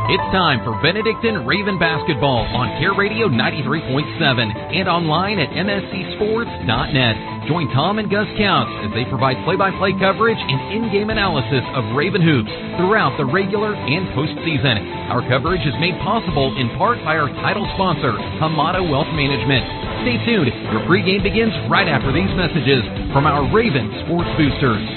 It's time for Benedictine Raven Basketball on Care Radio 93.7 and online at mscsports.net. Join Tom and Gus Counts as they provide play-by-play coverage and in-game analysis of Raven hoops throughout the regular and postseason. Our coverage is made possible in part by our title sponsor, Hamada Wealth Management. Stay tuned. Your pregame begins right after these messages from our Raven Sports Boosters.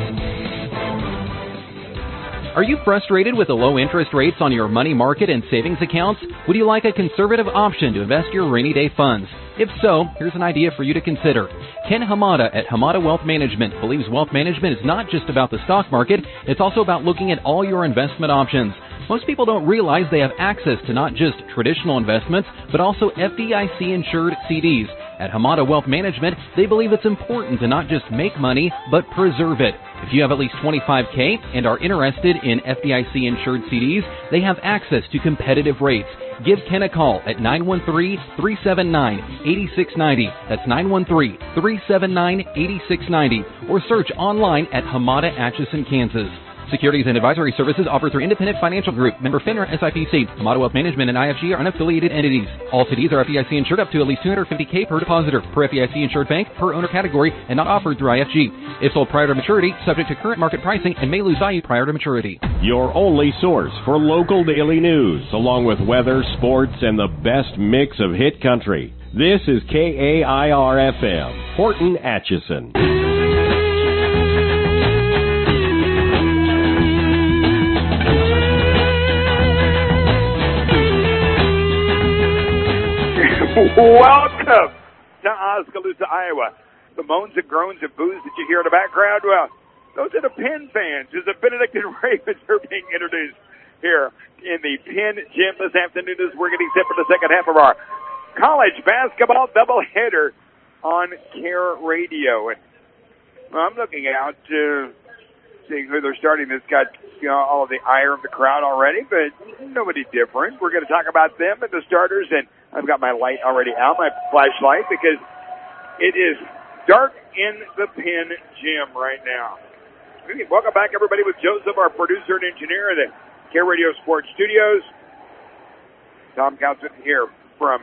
Are you frustrated with the low interest rates on your money market and savings accounts? Would you like a conservative option to invest your rainy day funds? If so, here's an idea for you to consider. Ken Hamada at Hamada Wealth Management believes wealth management is not just about the stock market, it's also about looking at all your investment options. Most people don't realize they have access to not just traditional investments, but also FDIC-insured CDs. At Hamada Wealth Management, they believe it's important to not just make money, but preserve it. If you have at least $25K and are interested in FDIC-insured CDs, they have access to competitive rates. Give Ken a call at 913-379-8690. That's 913-379-8690. Or search online at Hamada Atchison, Kansas. Securities and advisory services offered through Independent Financial Group, member FINRA SIPC. Hamada Wealth Management and IFG are unaffiliated entities. All CDs are FDIC insured up to at least $250K per depositor, per FDIC insured bank, per owner category, and not offered through IFG. If sold prior to maturity, subject to current market pricing and may lose value prior to maturity. Your only source for local daily news, along with weather, sports, and the best mix of hit country. This is KAIR-FM, Horton Atchison. Welcome to Oskaloosa, Iowa. The moans and groans and boos that you hear in the background, well, those are the Penn fans as the Benedictine Ravens are being introduced here in the Penn Gym this afternoon as we're getting set for the second half of our college basketball doubleheader on Care Radio. And I'm looking out to seeing who they're starting. It's got all of the ire of the crowd already, but nobody different. We're going to talk about them and the starters, and I've got my light already out, my flashlight, because it is dark in the Penn Gym right now. Welcome back, everybody, with Joseph, our producer and engineer at the Care Radio Sports Studios. Tom Counts here from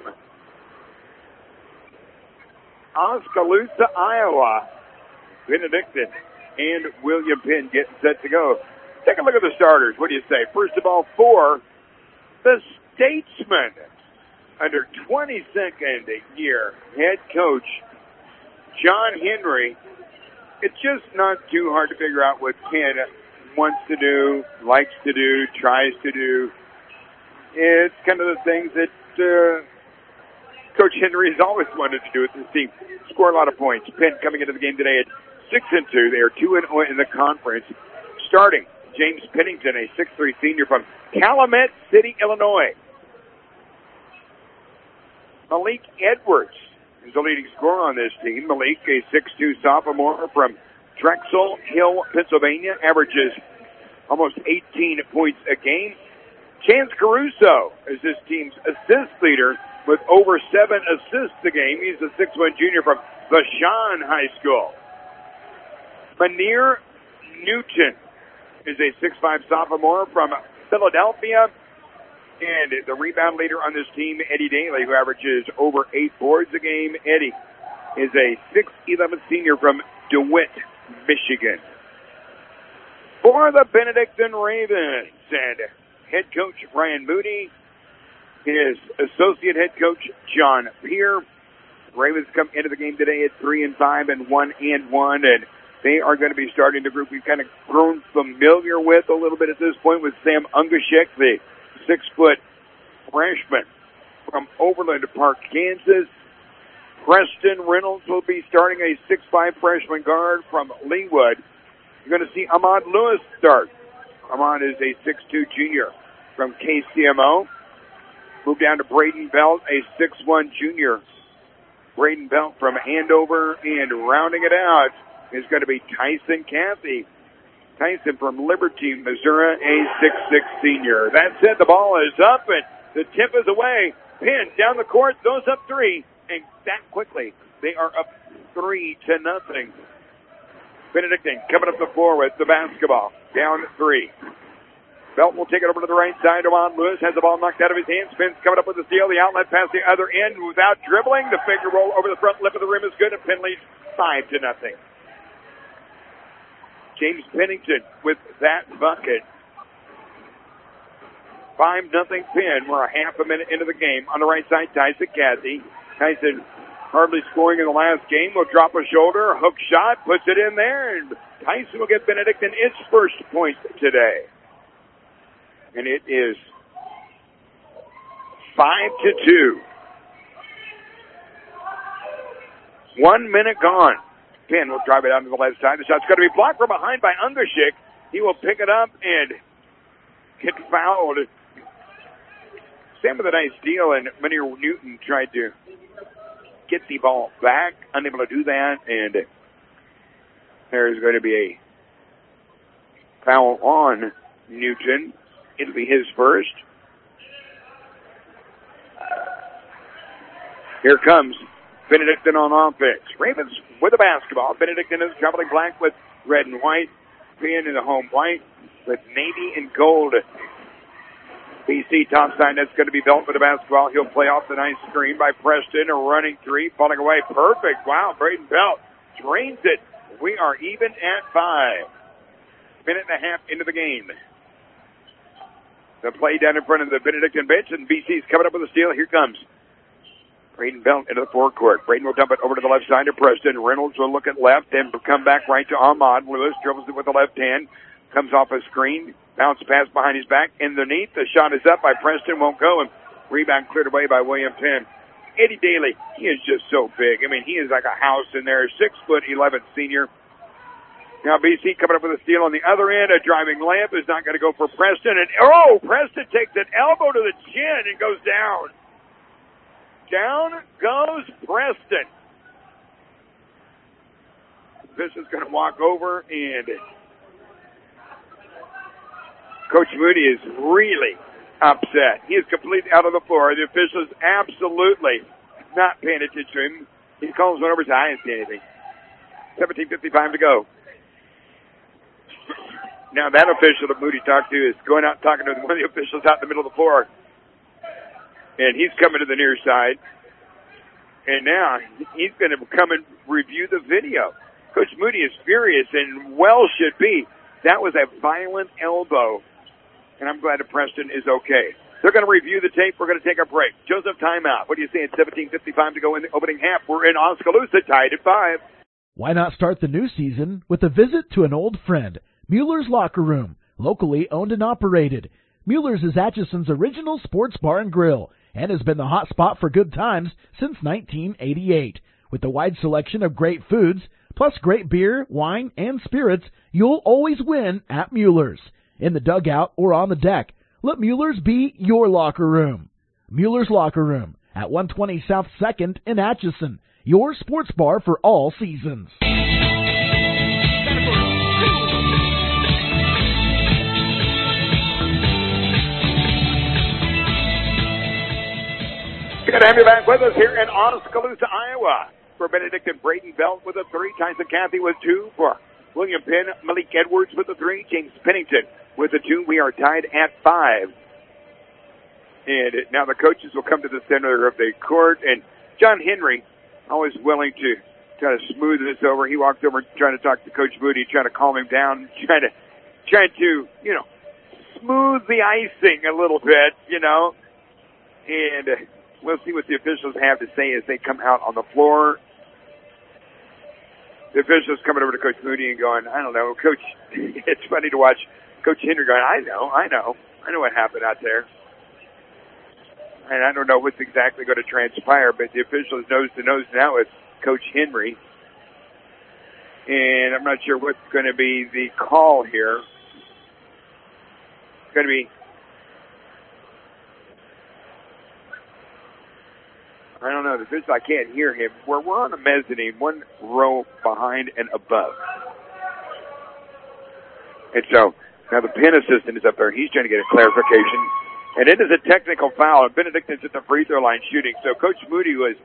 Oskaloosa, Iowa. Benedictine and William Penn getting set to go. Take a look at the starters. What do you say? First of all, for the Statesman, under 22nd year head coach John Henry. It's just not too hard to figure out what Penn wants to do, likes to do, tries to do. It's kind of the things that Coach Henry has always wanted to do with this team. Score a lot of points. Penn coming into the game today at 6-2. They are 2-0 in the conference. Starting James Pennington, a 6'3" senior from Calumet City, Illinois. Malik Edwards is the leading scorer on this team. Malik, a 6'2" sophomore from Drexel Hill, Pennsylvania, averages almost 18 points a game. Chance Caruso is this team's assist leader with over 7 assists a game. He's a 6'1" junior from Vashon High School. Manir Newton is a 6'5" sophomore from Philadelphia. And the rebound leader on this team, Eddie Daly, who averages over 8 boards a game. Eddie is a 6'11" senior from DeWitt, Michigan. For the Benedictine Ravens and head coach Brian Moody, his associate head coach John Peer. Ravens come into the game today at 3-5 and 1-1, and they are going to be starting the group we've kind of grown familiar with a little bit at this point with Sam Ungashek, the 6-foot freshman from Overland Park, Kansas. Preston Reynolds will be starting, a 6'5" freshman guard from Leawood. You're going to see Ahmad Lewis start. Ahmad is a 6'2" junior from KCMO. Move down to Braden Belt, a 6'1" junior. Braden Belt from Andover, and rounding it out is going to be Tyson Cathy. Tyson from Liberty, Missouri, a 6'6" senior. That said, the ball is up, and the tip is away. Penn down the court, those up 3, and that quickly, they are up 3-0. Benedictine coming up the floor with the basketball, down 3. Belt will take it over to the right side. Amon Lewis has the ball knocked out of his hands. Spins coming up with the steal. The outlet pass the other end without dribbling. The finger roll over the front lip of the rim is good. And Penn leads 5-0. James Pennington with that bucket. 5-0 Penn. We're a half a minute into the game. On the right side, Tyson Cathy. Tyson hardly scoring in the last game. Will drop a shoulder, a hook shot, puts it in there, and Tyson will get Benedictine its first point today. And it is 5-2. 1 minute gone. Penn will drive it out to the left side. The shot's going to be blocked from behind by Undershick. He will pick it up and get fouled. Sam with a nice steal, and Munir Newton tried to get the ball back. Unable to do that, and there's going to be a foul on Newton. It'll be his first. Here comes Benedictine on offense. Ravens with the basketball. Benedictine is traveling black with red and white. Penn in the home white with navy and gold. BC topside, that's going to be Belt with the basketball. He'll play off the nice screen by Preston. A running three, falling away. Perfect. Wow, Braden Belt drains it. We are even at 5. Minute and a half into the game. The play down in front of the Benedictine bench, and BC's coming up with a steal. Here comes Braden Belt into the forecourt. Braden will dump it over to the left side to Preston. Reynolds will look at left and come back right to Ahmad. Lewis dribbles it with the left hand. Comes off a screen. Bounce pass behind his back. Underneath. The shot is up by Preston. Won't go. And rebound cleared away by William Penn. Eddie Daly, he is just so big. I mean, he is like a house in there. 6'11" senior. Now BC coming up with a steal on the other end. A driving layup is not going to go for Preston. And Preston takes an elbow to the chin and goes down. Down goes Preston. This is going to walk over, and Coach Moody is really upset. He is completely out of the floor. The officials absolutely not paying attention to him. He calls one over his eye and see anything. 17:55 to go. Now that official that Moody talked to is going out and talking to one of the officials out in the middle of the floor. And he's coming to the near side. And now he's going to come and review the video. Coach Moody is furious and well should be. That was a violent elbow. And I'm glad that Preston is okay. They're going to review the tape. We're going to take a break. Joseph, timeout. What do you say? It's 17:55 to go in the opening half. We're in Oskaloosa, tied at 5. Why not start the new season with a visit to an old friend, Mueller's Locker Room, locally owned and operated. Mueller's is Atchison's original sports bar and grill and has been the hot spot for good times since 1988. With a wide selection of great foods, plus great beer, wine, and spirits, you'll always win at Mueller's. In the dugout or on the deck, let Mueller's be your locker room. Mueller's Locker Room at 120 South 2nd in Atchison, your sports bar for all seasons. Good to have you back with us here in Oskaloosa, Iowa. For Benedictine, Braden Belt with a 3. Tyson Cathy with 2. For William Penn, Malik Edwards with a 3. James Pennington with a 2. We are tied at 5. And now the coaches will come to the center of the court. And John Henry, always willing to try to smooth this over. He walked over trying to talk to Coach Moody, trying to calm him down, trying to, smooth the icing a little bit, And we'll see what the officials have to say as they come out on the floor. The officials coming over to Coach Moody and going, I don't know, Coach, it's funny to watch Coach Henry going, I know what happened out there. And I don't know what's exactly going to transpire, but the officials nose to nose now with Coach Henry. And I'm not sure what's going to be the call here. It's going to be, I don't know, the official, I can't hear him. We're on the mezzanine, one row behind and above. And so, now the Penn assistant is up there. He's trying to get a clarification. And it is a technical foul. Benedictine's at the free throw line shooting. So Coach Moody was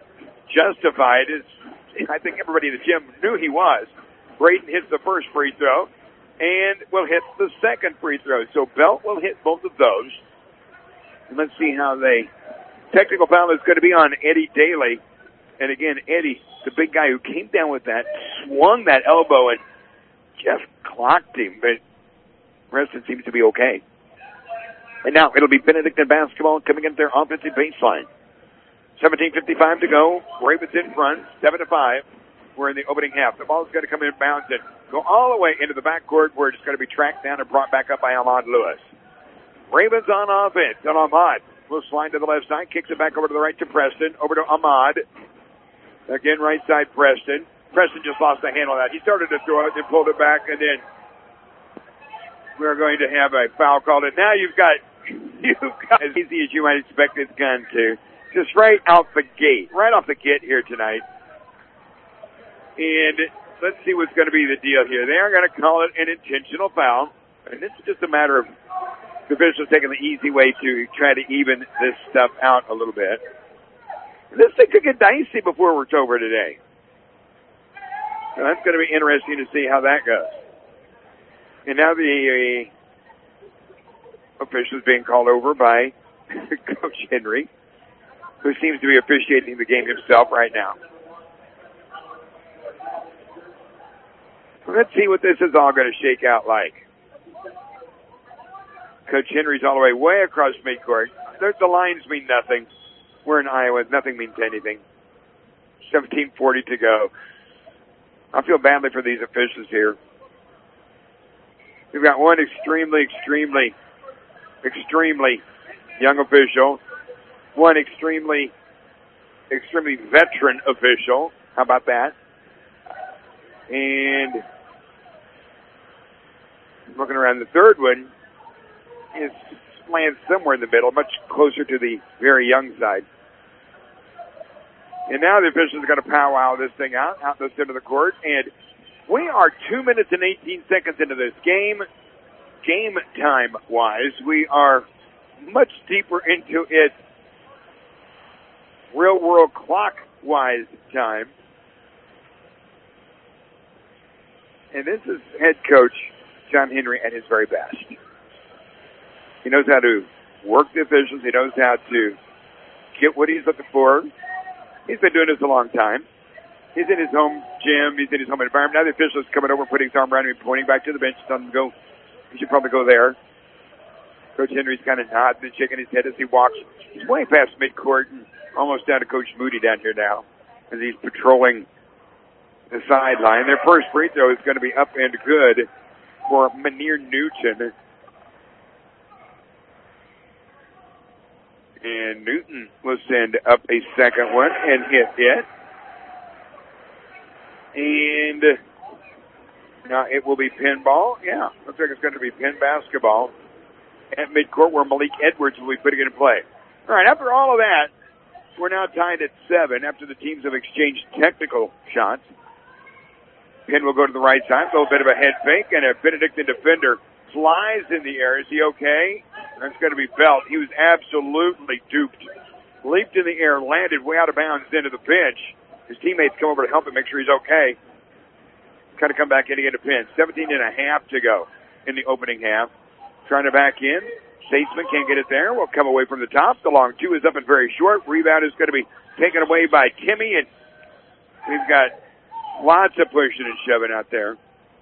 justified. I think everybody in the gym knew he was. Braden hits the first free throw. and will hit the second free throw. So Belt will hit both of those. And let's see how they... Technical foul is going to be on Eddie Daly. And again, Eddie, the big guy who came down with that, swung that elbow and just clocked him. But Preston seems to be okay. And now it'll be Benedictine basketball coming into their offensive baseline. 17:55 to go. Ravens in front, 7-5. We're in the opening half. The ball's going to come in bounds and go all the way into the backcourt where it's going to be tracked down and brought back up by Ahmad Lewis. Ravens on offense. And Ahmad will slide to the left side, kicks it back over to the right to Preston, over to Ahmad. Again, right side Preston. Preston just lost the handle of that. He started to throw it, then pulled it back, and then we're going to have a foul called. And now you've got as easy as you might expect this gun to. Just right out the gate, right off the gate here tonight. And let's see what's going to be the deal here. They are going to call it an intentional foul. And this is just a matter of the officials taking the easy way to try to even this stuff out a little bit. This thing could get dicey before it's over today. So that's going to be interesting to see how that goes. And now the officials being called over by Coach Henry, who seems to be officiating the game himself right now. Let's see what this is all going to shake out like. Coach Henry's all the way across midcourt. The lines mean nothing. We're in Iowa. Nothing means anything. 17:40 to go. I feel badly for these officials here. We've got one extremely young official. One extremely veteran official. How about that? And looking around, the third one is lands somewhere in the middle, much closer to the very young side. And now the officials are going to powwow this thing out the center of the court. And we are 2 minutes and 18 seconds into this game. Game time-wise, we are much deeper into it real-world clock-wise time. And this is head coach John Henry at his very best. He knows how to work the officials. He knows how to get what he's looking for. He's been doing this a long time. He's in his home gym. He's in his home environment. Now the official is coming over, putting his arm around him, pointing back to the bench, telling him to go. He should probably go there. Coach Henry's kind of nodding and shaking his head as he walks. He's way past midcourt and almost down to Coach Moody down here now as he's patrolling the sideline. Their first free throw is going to be up and good for Manir Newton. And Newton will send up a second one and hit it. And now it will be pinball. Yeah, looks like it's going to be pin basketball at midcourt where Malik Edwards will be putting it in play. All right, after all of that, we're now tied at 7 after the teams have exchanged technical shots. Penn will go to the right side, a little bit of a head fake, and a Benedictine defender flies in the air. Is he okay? That's going to be Belt. He was absolutely duped. Leaped in the air, landed way out of bounds into the bench. His teammates come over to help him make sure he's okay. Kind of come back in to get a pin. 17 and a half to go in the opening half. Trying to back in. Statesman can't get it there. Will come away from the top. The long two is up and very short. Rebound is going to be taken away by Timmy, and we've got lots of pushing and shoving out there.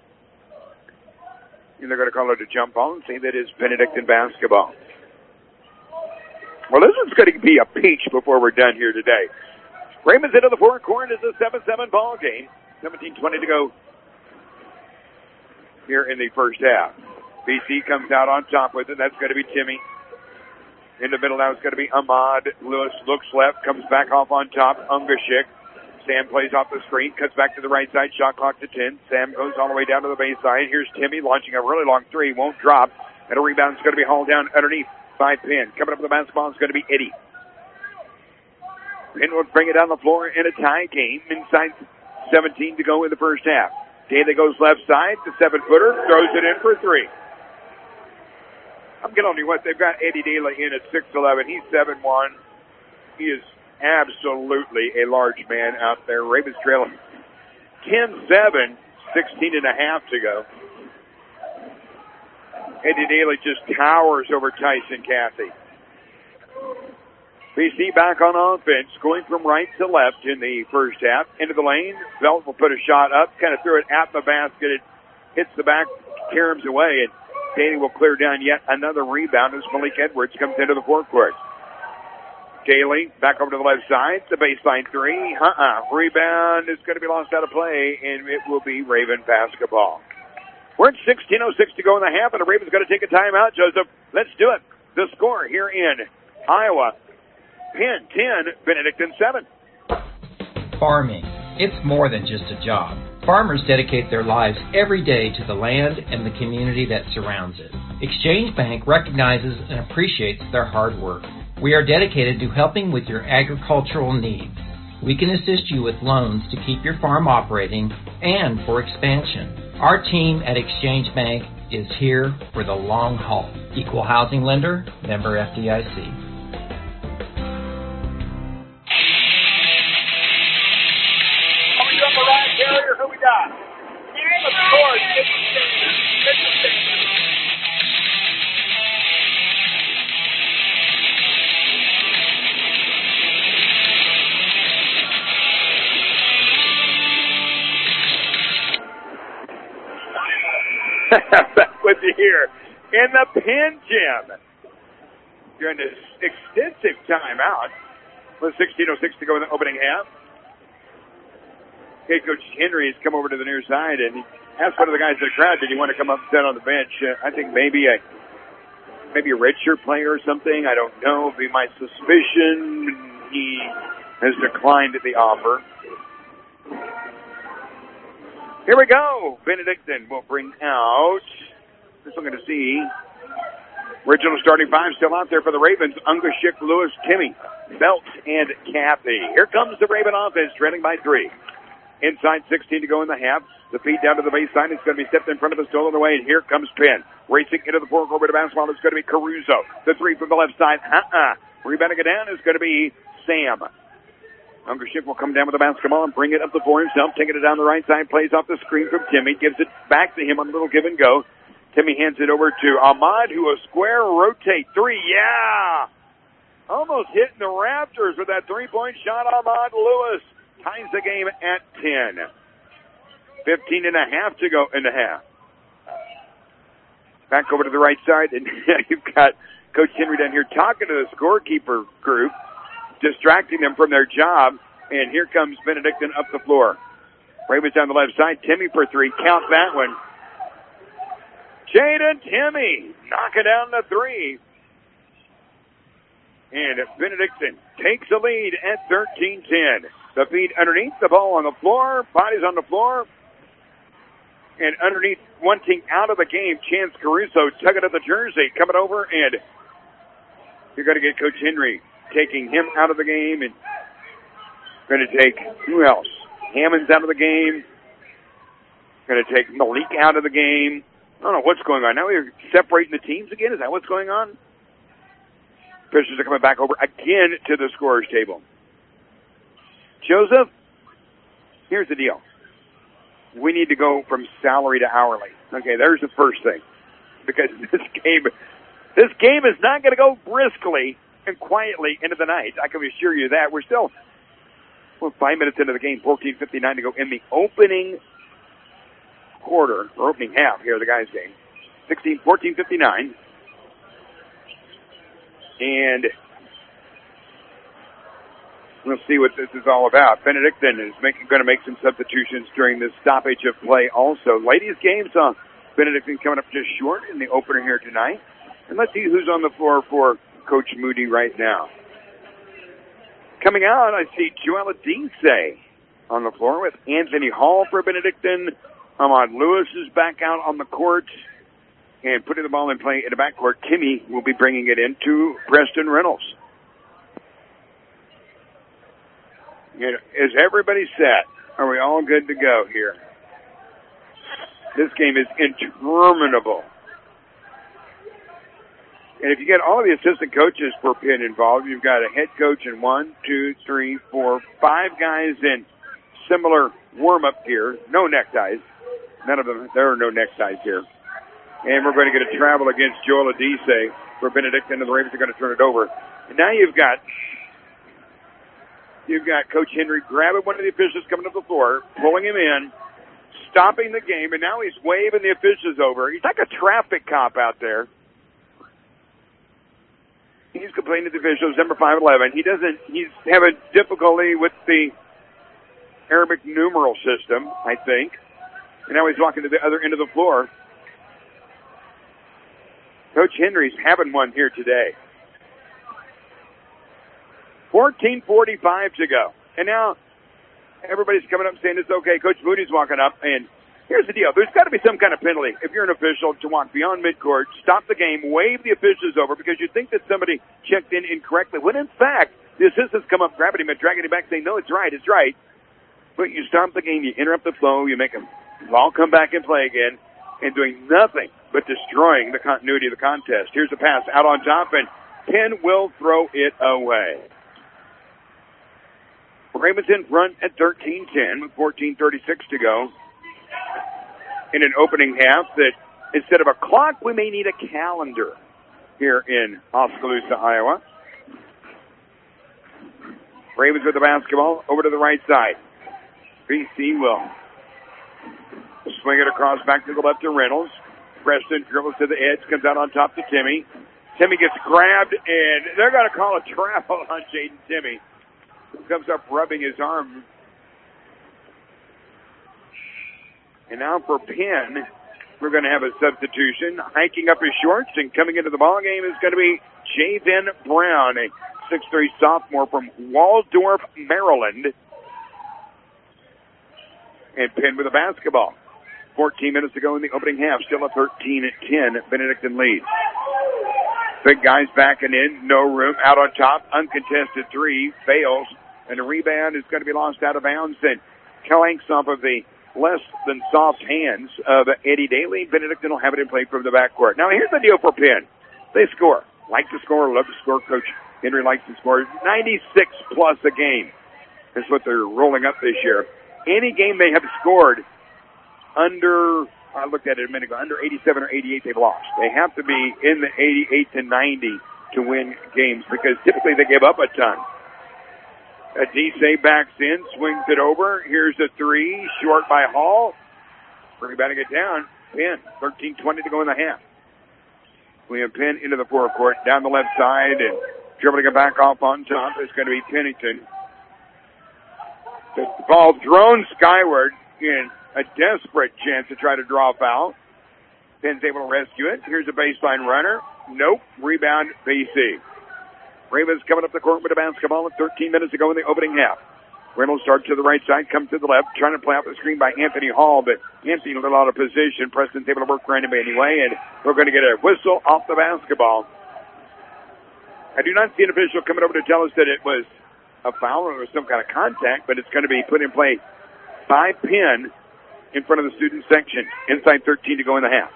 And they're going to call it a jump ball and say that is Benedictine basketball. Well, this is going to be a peach before we're done here today. Raymond's into the forecourt. It's a 7-7 ball game. 17:20 to go here in the first half. BC comes out on top with it. That's going to be Timmy. In the middle now it's going to be Ahmad. Lewis looks left, comes back off on top. Ungashik. Sam plays off the screen, cuts back to the right side, shot clock to 10. Sam goes all the way down to the baseline. Here's Timmy launching a really long three, won't drop. And a rebound is going to be hauled down underneath by Penn. Coming up with the basketball is going to be Eddie. Penn will bring it down the floor in a tie game. Inside 17 to go in the first half. Daly goes left side, the 7-footer, throws it in for three. I'm telling you what, they've got Eddie Daly in at 6'11". He's 7'1". He is absolutely a large man out there. Ravens trailing 10-7, 16 and a half to go. Eddie Daly just towers over Tyson Cathy. BC back on offense, going from right to left in the first half. Into the lane. Belt will put a shot up, kind of threw it at the basket. It hits the back, caroms away, and Daly will clear down yet another rebound as Malik Edwards comes into the forecourt. Daly back over to the left side. The baseline three. Rebound is going to be lost out of play, and it will be Raven basketball. We're at 16:06 to go in the half, and the Ravens got to take a timeout, Joseph. Let's do it. The score here in Iowa. Penn 10, Benedictine 7. Farming. It's more than just a job. Farmers dedicate their lives every day to the land and the community that surrounds it. Exchange Bank recognizes and appreciates their hard work. We are dedicated to helping with your agricultural needs. We can assist you with loans to keep your farm operating and for expansion. Our team at Exchange Bank is here for the long haul. Equal housing lender, member FDIC. Who we got? Of course, back with you here in the Penn Gym during this extensive timeout with 16:06 to go in the opening half. Head Coach Henry has come over to the near side and he asked one of the guys in the crowd, did he want to come up and sit on the bench? I think maybe a redshirt player or something. I don't know. It'd be my suspicion. He has declined the offer. Here we go. Benedictine will bring out, just looking to see, original starting five still out there for the Ravens. Ungashick, Lewis, Timmy, Belt, and Cathy. Here comes the Raven offense, trailing by 3. Inside 16 to go in the half. The feed down to the baseline. It's going to be stepped in front of the stolen away. And here comes Penn. Racing into the forecourt with a basketball. It's going to be Caruso. The three from the left side. Rebounding it down is going to be Sam. Ungashick will come down with the basketball and bring it up the floor himself. Taking it down the right side. Plays off the screen from Timmy. Gives it back to him on a little give and go. Timmy hands it over to Ahmad, who will square rotate. Three. Yeah! Almost hitting the Raptors with that three-point shot. Ahmad Lewis ties the game at 10. 15 and a half to go in the half. Back over to the right side, and you've got Coach Henry down here talking to the scorekeeper group, distracting them from their job, and here comes Benedictine up the floor. Ravens down the left side. Timmy for three. Count that one. Jaden Timmy knocking down the three. And Benedictine takes the lead at 13-10. The feed underneath, the ball on the floor, bodies on the floor. And underneath, wanting out of the game, Chance Caruso tugging at the jersey, coming over, and you're going to get Coach Henry taking him out of the game, and going to take, who else? Hammond's out of the game. Going to take Malik out of the game. I don't know what's going on. Now we're separating the teams again? Is that what's going on? Pistons are coming back over again to the scorer's table. Joseph, here's the deal. We need to go from salary to hourly. Okay, there's the first thing. Because this game is not going to go briskly and quietly into the night. I can assure you that. We're 5 minutes into the game, 14:59 to go in the opening quarter, or opening half here of the guys' game. 14:59. And we'll see what this is all about. Benedictine is going to make some substitutions during this stoppage of play also. Ladies' games, Benedictine coming up just short in the opener here tonight. And let's see who's on the floor for Coach Moody right now. Coming out, I see Joella Dice on the floor with Anthony Hall for Benedictine. Ahmad Lewis is back out on the court. And putting the ball in play in the backcourt, Timmy will be bringing it in to Preston Reynolds. Is everybody set? Are we all good to go here? This game is interminable. And if you get all of the assistant coaches for Penn involved, you've got a head coach and 1, 2, 3, 4, 5 guys in similar warm-up gear. No neckties. None of them. There are no neckties here. And we're going to get a travel against Joel Adise for Benedictine, and the Ravens are going to turn it over. And now you've got Coach Henry grabbing one of the officials coming up the floor, pulling him in, stopping the game, and now he's waving the officials over. He's like a traffic cop out there. He's complaining to the officials, number 5'11". He's having difficulty with the Arabic numeral system, I think. And now he's walking to the other end of the floor. Coach Henry's having one here today. 14:45 to go. And now everybody's coming up saying it's okay. Coach Moody's walking up, and here's the deal. There's got to be some kind of penalty if you're an official to walk beyond midcourt, stop the game, wave the officials over because you think that somebody checked in incorrectly, when in fact the assistants come up, grabbing him and dragging him back saying, no, it's right. But you stop the game, you interrupt the flow, you make them all come back and play again, and doing nothing but destroying the continuity of the contest. Here's a pass out on top, and Penn will throw it away. Ravens in front at 13-10 with 14:36 to go. In an opening half that instead of a clock, we may need a calendar here in Oskaloosa, Iowa. Ravens with the basketball over to the right side. BC will swing it across back to the left to Reynolds. Preston dribbles to the edge, comes out on top to Timmy. Timmy gets grabbed, and they're going to call a travel on Jaden Timmy, who comes up rubbing his arm. And now for Penn, we're going to have a substitution. Hiking up his shorts and coming into the ball game is going to be Javen Brown, a 6'3" sophomore from Waldorf, Maryland. And Penn with the basketball. 14 minutes to go in the opening half. Still a 13-10 Benedictine lead. Big guys backing in. No room. Out on top. Uncontested three. Fails. And the rebound is going to be lost out of bounds. And clanks off of the less than soft hands of Eddie Daly. Benedictine will have it in play from the backcourt. Now here's the deal for Penn. They score. Like to score. Love to score. Coach Henry likes to score. 96 plus a game. That's what they're rolling up this year. Any game they have scored under, I looked at it a minute ago, under 87 or 88, they've lost. They have to be in the 88 to 90 to win games because typically they give up a ton. Adise backs in, swings it over. Here's a three, short by Hall. Rebounding it down. Penn, 13:20 to go in the half. We have Penn into the forecourt, down the left side, and dribbling it back off on top is going to be Pennington. The ball thrown skyward in a desperate chance to try to draw a foul. Penn's able to rescue it. Here's a baseline runner. Nope. Rebound, BC. Ravens coming up the court with a basketball with 13 minutes to go in the opening half. Reynolds starts to the right side, comes to the left, trying to play off the screen by Anthony Hall, but Anthony a little out of position. Preston's able to work around him anyway, and we're going to get a whistle off the basketball. I do not see an official coming over to tell us that it was a foul or some kind of contact, but it's going to be put in play by Penn in front of the student section. Inside 13 to go in the half.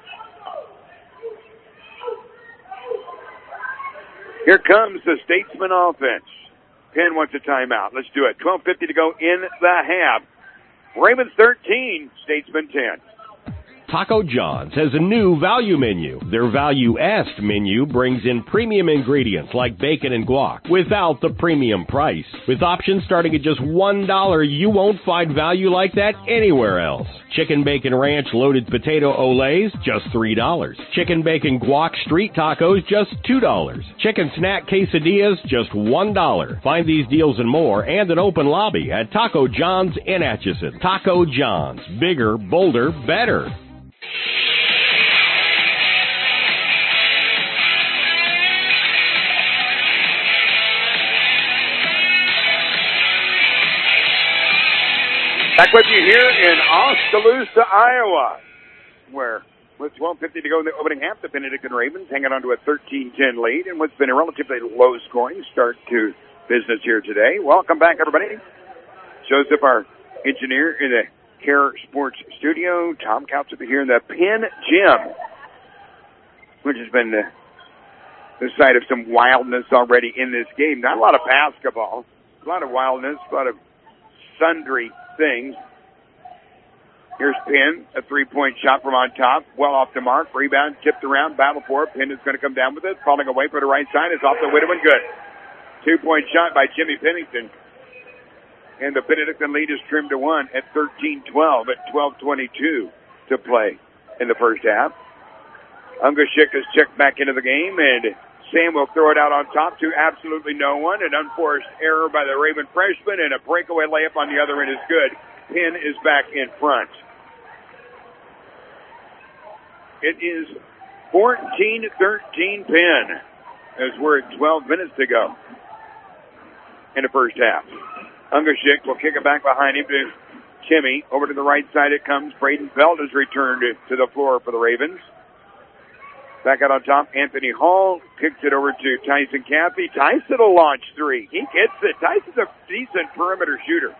Here comes the Statesman offense. Penn wants a timeout. Let's do it. 12:50 to go in the half. Ravens 13, Statesman 10. Taco John's has a new value menu. Their Value-est menu brings in premium ingredients like bacon and guac without the premium price. With options starting at just $1, you won't find value like that anywhere else. Chicken bacon ranch loaded potato olays, just $3. Chicken bacon guac street tacos, just $2. Chicken snack quesadillas, just $1. Find these deals and more and an open lobby at Taco John's in Atchison. Taco John's. Bigger, bolder, better. Back with you here in Oskaloosa, Iowa, where with 12:50 to go in the opening half, the Benedictine Ravens hanging on to a 13-10 lead in what's been a relatively low-scoring start to business here today. Welcome back, everybody. Joseph, our engineer in the Care Sports Studio. Tom Couch will be here in the Penn Gym, which has been the site of some wildness already in this game. Not a lot of basketball, a lot of wildness, a lot of sundry things. Here's Penn, a three-point shot from on top, well off the mark. Rebound tipped around, battle for it. Penn is going to come down with it. Falling away for the right side. It's off the window and good. 2-point shot by Jimmy Pennington. And the Benedictine lead is trimmed to 1 at 13-12 at 12:22 to play in the first half. Ungashik is checked back into the game, and Sam will throw it out on top to absolutely no one. An unforced error by the Raven freshman, and a breakaway layup on the other end is good. Penn is back in front. It is 14-13 Penn, as we're at 12 minutes to go in the first half. Ungashik will kick it back behind him to Timmy. Over to the right side it comes. Braden Belt has returned to the floor for the Ravens. Back out on top, Anthony Hall kicks it over to Tyson Caffey. Tyson will launch three. He gets it. Tyson's a decent perimeter shooter.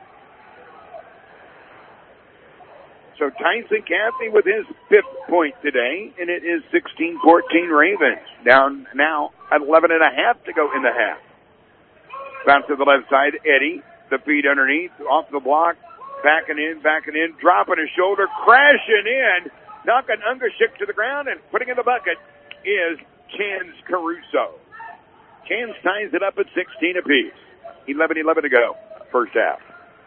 So Tyson Caffey with his 5th point today, and it is 16-14 Ravens. Down now at 11.5 to go in the half. Bounce to the left side, Eddie. The feed underneath, off the block, backing in, dropping his shoulder, crashing in, knocking Ungashik to the ground, and putting in the bucket is Chance Caruso. Chance ties it up at 16 apiece. 11-11 to go, first half.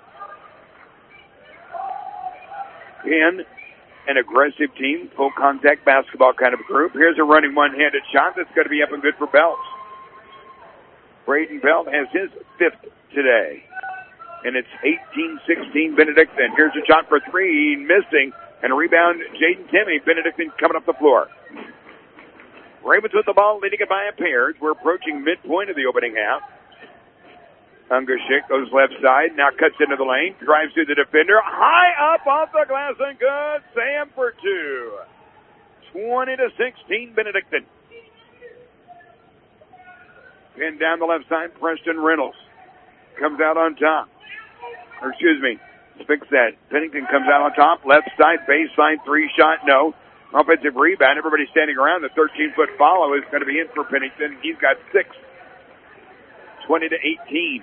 Penn, an aggressive team, full contact basketball kind of a group. Here's a running one-handed shot that's going to be up and good for Belt. Braden Belt has his 5th today. And it's 18-16 Benedictine. Here's a shot for three, missing, and a rebound, Jaden Timmy. Benedictine coming up the floor. Ravens with the ball, leading it by a pair. We're approaching midpoint of the opening half. Ungashik goes left side, now cuts into the lane, drives through the defender, high up off the glass and good. Sam for two. 20-16 Benedictine. Pinned down the left side, Preston Reynolds comes out on top. Fix that. Pennington comes out on top. Left side, baseline, 3-shot, no. Offensive rebound. Everybody standing around. The 13-foot follow is going to be in for Pennington. He's got 6. 20-18.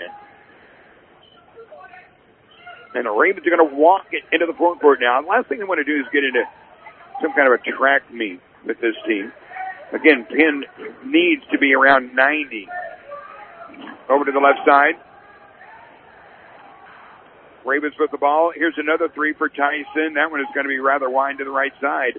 And the Ravens are going to walk it into the forecourt now. The last thing they want to do is get into some kind of a track meet with this team. Again, Penn needs to be around 90. Over to the left side. Ravens with the ball. Here's another three for Tyson. That one is going to be rather wide to the right side.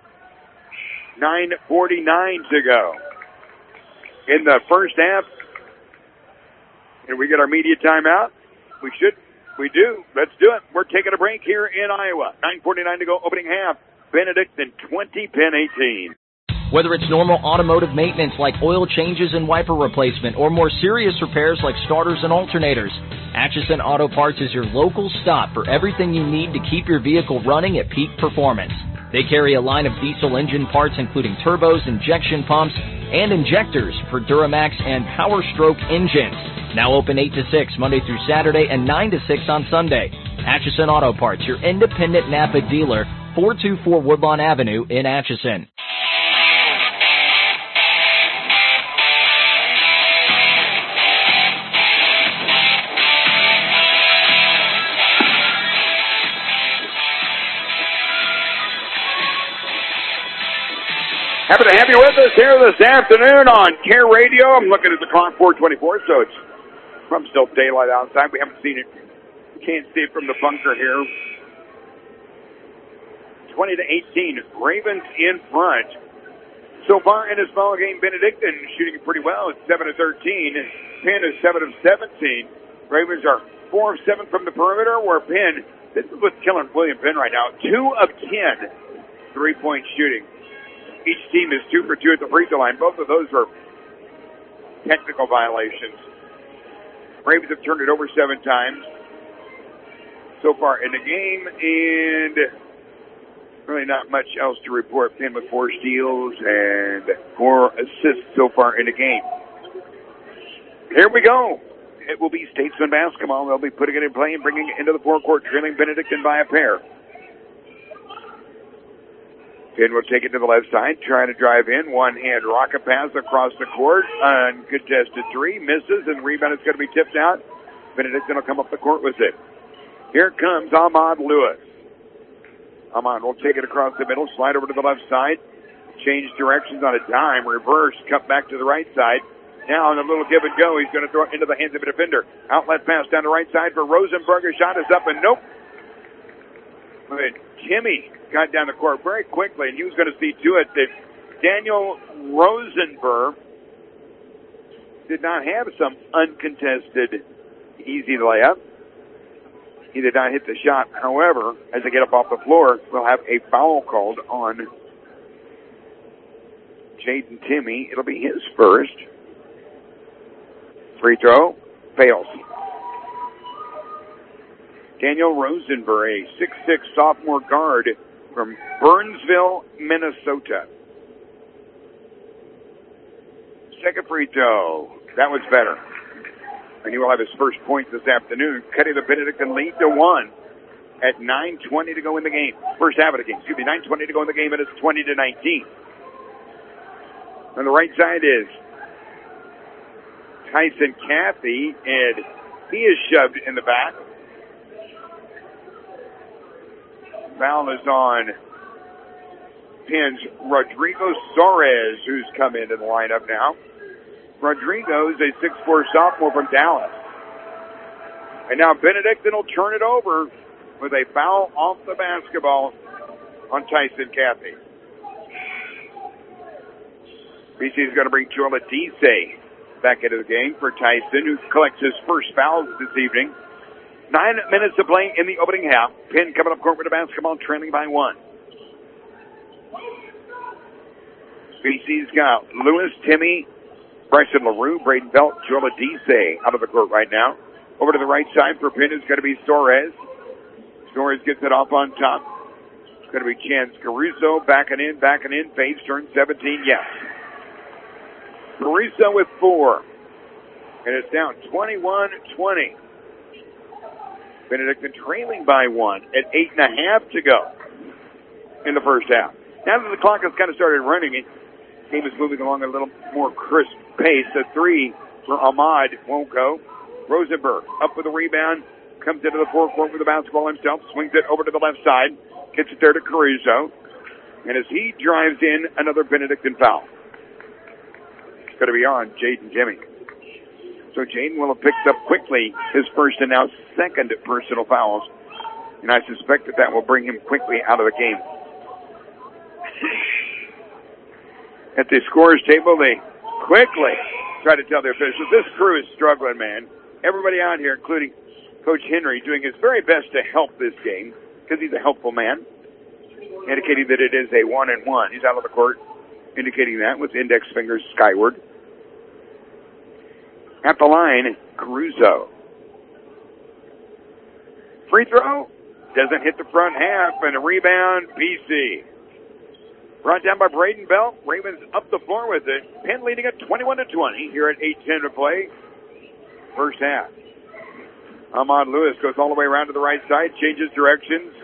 9:49 to go in the first half. And we get our media timeout. We do. Let's do it. We're taking a break here in Iowa. 9:49 to go, opening half. Benedictine 20, Penn 18. Whether it's normal automotive maintenance like oil changes and wiper replacement or more serious repairs like starters and alternators, Atchison Auto Parts is your local stop for everything you need to keep your vehicle running at peak performance. They carry a line of diesel engine parts including turbos, injection pumps, and injectors for Duramax and Power Stroke engines. Now open 8 to 6 Monday through Saturday and 9 to 6 on Sunday. Atchison Auto Parts, your independent Napa dealer, 424 Woodlawn Avenue in Atchison. Happy to have you with us here this afternoon on Care Radio. I'm looking at the clock, 4:24, so it's from still daylight outside. We haven't seen it. Can't see it from the bunker here. 20-18, Ravens in front. So far in this ball game, Benedictine shooting pretty well. It's 7-13. Penn is 7 of 17. Ravens are 4 of 7 from the perimeter. Where Penn, this is what's killing William Penn right now. 2 of 10 3-point shooting. Each team is 2 for 2 at the free throw line. Both of those are technical violations. Ravens have turned it over 7 times so far in the game, and really not much else to report. Penn with 4 steals and 4 assists so far in the game. Here we go. It will be Statesman basketball. They'll be putting it in play and bringing it into the forecourt, trailing Benedictine by a pair. Penn will take it to the left side, trying to drive in. One-hand rocket pass across the court. Uncontested 3. Misses, and the rebound is going to be tipped out. Benedictine will come up the court with it. Here comes Ahmad Lewis. Ahmad will take it across the middle, slide over to the left side, change directions on a dime, reverse, cut back to the right side. Now on a little give and go, he's going to throw it into the hands of a defender. Outlet pass down the right side for Rosenberg. A shot is up and nope. But Timmy got down the court very quickly, and he was going to see to it that Daniel Rosenberg did not have some uncontested easy layup. He did not hit the shot. However, as they get up off the floor, we'll have a foul called on Jaden Timmy. It'll be his first. Free throw fails. Daniel Rosenberg, a 6'6" sophomore guard from Burnsville, Minnesota. Second free throw. That was better. And he will have his first point this afternoon, cutting the Benedictine lead to 1 at 9:20 to go in the game. First half of the game. 9:20 to go in the game, and it's 20-19. On the right side is Tyson Cathy, and he is shoved in the back. Foul is on Penn's Rodrigo Suarez, who's come into the lineup now. Rodrigo is a 6'4" sophomore from Dallas. And now Benedictine will turn it over with a foul off the basketball on Tyson Cathy. BC is going to bring Joel Adise back into the game for Tyson, who collects his first fouls this evening. 9 minutes to play in the opening half. Penn coming up court with the basketball, trailing by 1. BC's got Lewis, Timmy, Bryson LaRue, Braden Belt, Joel Adise out of the court right now. Over to the right side for Penn is going to be Suarez. Suarez gets it off on top. It's going to be Chance Caruso backing in, fades, turn 17, yes. Caruso with 4. And it's down 21-20. Benedictine trailing by 1 at 8.5 to go in the first half. Now that the clock has kind of started running, the game is moving along a little more crisp pace. A 3 for Ahmad won't go. Rosenberg up with the rebound, comes into the forecourt with the basketball himself, swings it over to the left side, gets it there to Caruso. And as he drives in, another Benedictine foul. It's going to be on Jaden Timmy. So Jaden will have picked up quickly his first and now second personal fouls. And I suspect that will bring him quickly out of the game. At the scorer's table, they quickly try to tell their officials, this crew is struggling, man. Everybody out here, including Coach Henry, doing his very best to help this game because he's a helpful man, indicating that it is a 1-and-1. He's out of the court, indicating that with index fingers skyward. At the line, Caruso. Free throw doesn't hit the front half, and a rebound, BC. Brought down by Braden Belt. Ravens up the floor with it. Penn leading at 21-20 here at 8:10 to play. First half. Ahmad Lewis goes all the way around to the right side, changes directions.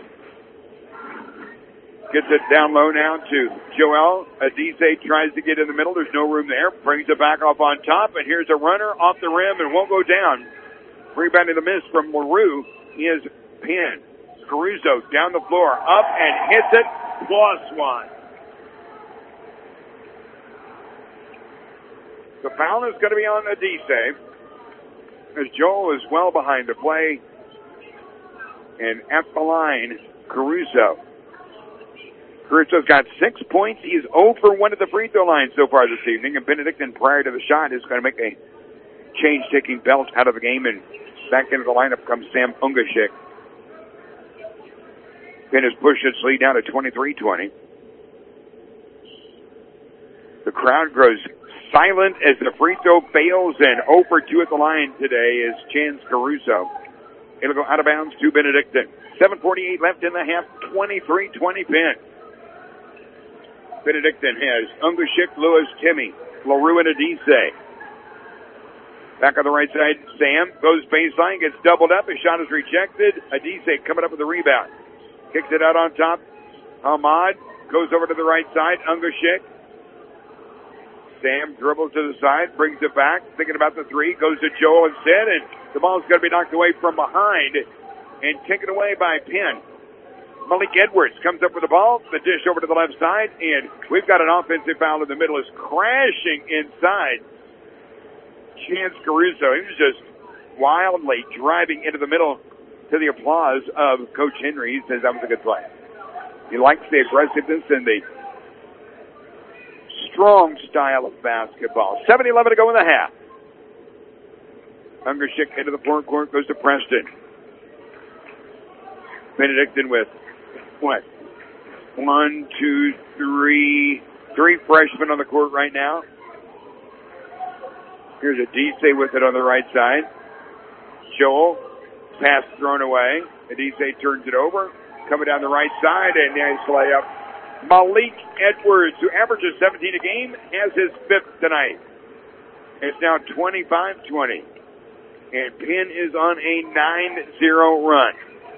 Gets it down low now to Joel. Adise tries to get in the middle. There's no room there. Brings it back off on top, and here's a runner off the rim and won't go down. Rebounding the miss from LaRue is Penn. Caruso down the floor, up and hits it. +1. The foul is going to be on Adise, as Joel is well behind the play. And at the line, Caruso. Caruso's got 6 points. He's 0 for 1 at the free throw line so far this evening. And Benedictine, prior to the shot, is going to make a change, taking Belt out of the game. And back into the lineup comes Sam Ungashik. Penn has pushed its lead down to 23-20. The crowd grows silent as the free throw fails, and 0 for 2 at the line today is Chance Caruso. It'll go out of bounds to Benedictine. 7:48 left in the half, 23-20 Penn. Benedictine has Ungashik, Lewis, Timmy, LaRue, and Adise. Back on the right side, Sam goes baseline, gets doubled up. His shot is rejected. Adise coming up with the rebound. Kicks it out on top. Ahmad goes over to the right side. Ungashik. Sam dribbles to the side, brings it back, thinking about the three, goes to Joel instead, and the ball's going to be knocked away from behind and taken away by Penn. Malik Edwards comes up with the ball, the dish over to the left side, and we've got an offensive foul in the middle. Is crashing inside. Chance Caruso, he was just wildly driving into the middle to the applause of Coach Henry. He says that was a good play. He likes the aggressiveness and the strong style of basketball. 7:11 to go in the half. Ungerschik into the front court, goes to Preston. Benedictine with, what? 1, 2, 3 freshmen on the court right now. Here's Adise with it on the right side. Joel, pass thrown away. Adise turns it over. Coming down the right side, and nice layup. Malik Edwards, who averages 17 a game, has his 5th tonight. It's now 25-20. And Penn is on a 9-0 run.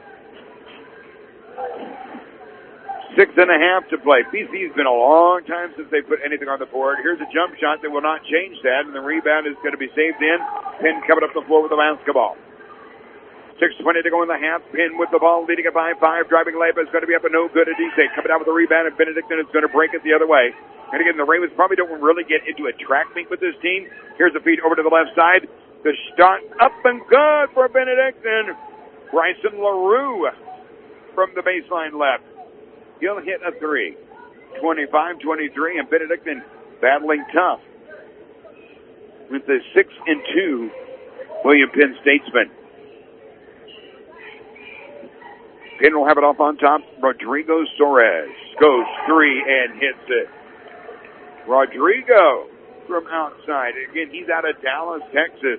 6.5 to play. BC's been a long time since they put anything on the board. Here's a jump shot that will not change that, and the rebound is going to be saved in. Penn coming up the floor with the basketball. 6:20 to go in the half. Penn with the ball, leading it by 5. Driving layup is going to be up and no good. Adise coming down with the rebound, and Benedictine is going to break it the other way. And again, the Ravens probably don't really get into a track meet with this team. Here's the feed over to the left side. The shot up and good for Benedictine. Bryson LaRue from the baseline left. He'll hit a 3. 25-23, and Benedictine battling tough with the 6-2 William Penn Statesman. Penn will have it off on top. Rodrigo Soares goes 3 and hits it. Rodrigo from outside. Again, he's out of Dallas, Texas.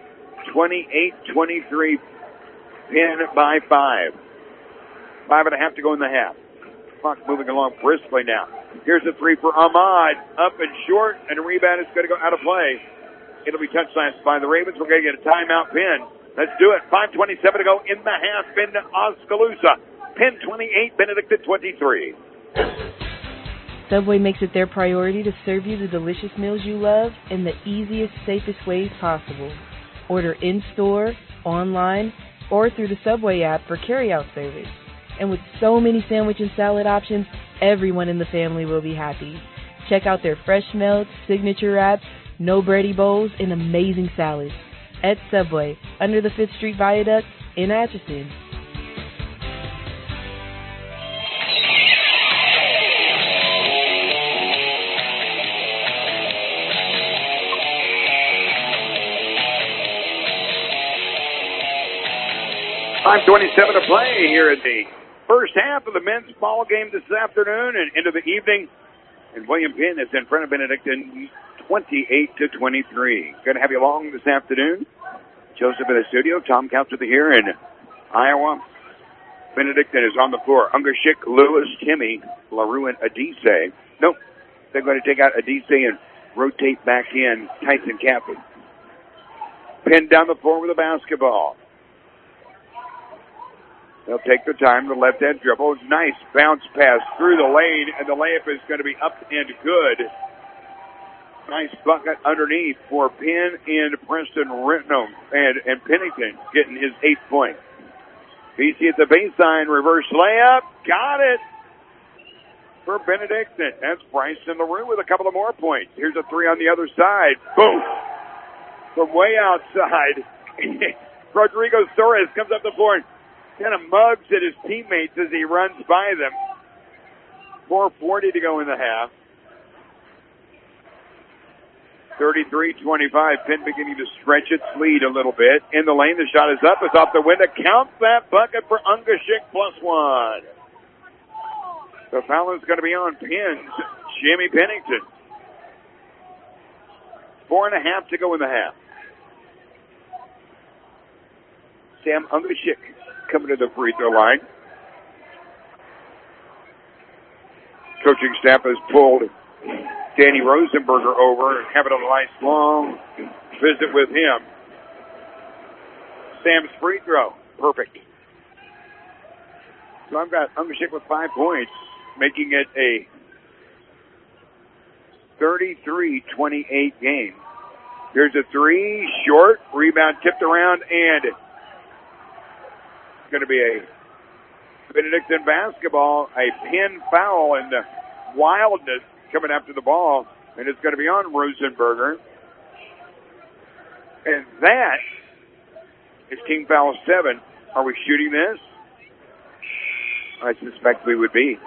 28-23. Penn by 5. 5.5 to go in the half. Clock moving along briskly now. Here's a 3 for Ahmad. Up and short, and the rebound is going to go out of play. It'll be touched by the Ravens. We're going to get a timeout. Penn. Let's do it. 5:27 to go in the half in Oskaloosa. Penn 28, Benedictine 23. Subway makes it their priority to serve you the delicious meals you love in the easiest, safest ways possible. Order in-store, online, or through the Subway app for carry-out service. And with so many sandwich and salad options, everyone in the family will be happy. Check out their fresh melts, signature wraps, no bready bowls, and amazing salads. At Subway, under the 5th Street Viaduct in Atchison. .5:27 to play here at the first half of the men's ball game this afternoon and into the evening. And William Penn is in front of Benedictine 28-23. Going to have you along this afternoon. Joseph in the studio. Tom Council here in Iowa. Benedictine is on the floor. Ungerschik, Lewis, Timmy, LaRue, and Adise. Nope. They're going to take out Adise and rotate back in Tyson Cappy. Penn down the floor with a basketball. They'll take their time. The left-hand dribble. Nice bounce pass through the lane, and the layup is going to be up and good. Nice bucket underneath for Penn and Preston Renton and Pennington getting his 8th point. BC at the baseline, reverse layup. Got it for Benedictine. That's Bryson LaRue with a couple of more points. Here's a 3 on the other side. Boom. From way outside, Rodrigo Soares comes up the floor and kind of mugs at his teammates as he runs by them. 4:40 to go in the half. 33-25. Penn beginning to stretch its lead a little bit. In the lane, the shot is up. It's off the window. Count that bucket for Ungerschik +1. The foul is going to be on Penn's Jimmy Pennington. 4.5 to go in the half. Sam Ungerschik coming to the free throw line. Coaching staff has pulled Danny Rosenberger over and having a nice long visit with him. Sam's free throw. Perfect. So I've got Ungerschik with 5 points, making it a 33-28 game. Here's a 3, short, rebound tipped around, and it's going to be a Benedictine basketball, a pin foul and wildness coming after the ball, and it's going to be on Rosenberger. And that is team foul 7. Are we shooting this? I suspect we would be.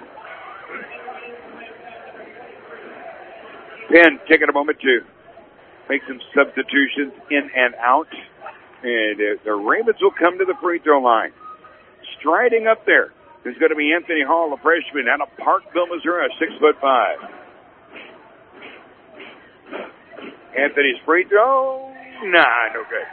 Penn taking a moment to make some substitutions in and out. And the Ravens will come to the free throw line. Striding up there is going to be Anthony Hall, a freshman out of Parkville, Missouri, 6'5". Anthony's free throw. Nah, no good.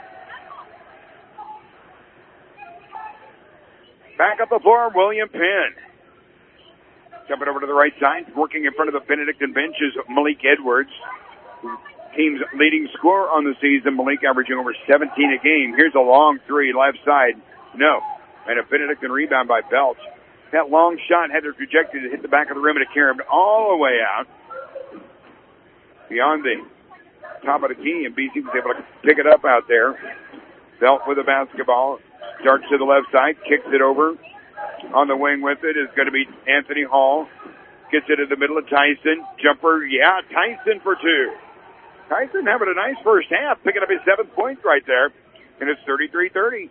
Back up the floor, William Penn. Jumping over to the right side, working in front of the Benedictine bench is Malik Edwards. Team's leading scorer on the season, Malik averaging over 17 a game. Here's a long three, left side. No. And a Benedictine rebound by Belt. That long shot had the trajectory to hit the back of the rim and it carried him all the way out. Beyond the top of the key, and BC was able to pick it up out there. Belt with the basketball. Starts to the left side, kicks it over. On the wing with it is going to be Anthony Hall. Gets it in the middle of Tyson. Jumper, yeah, Tyson for 2. Tyson having a nice first half, picking up his 7th point right there. And it's 33-30.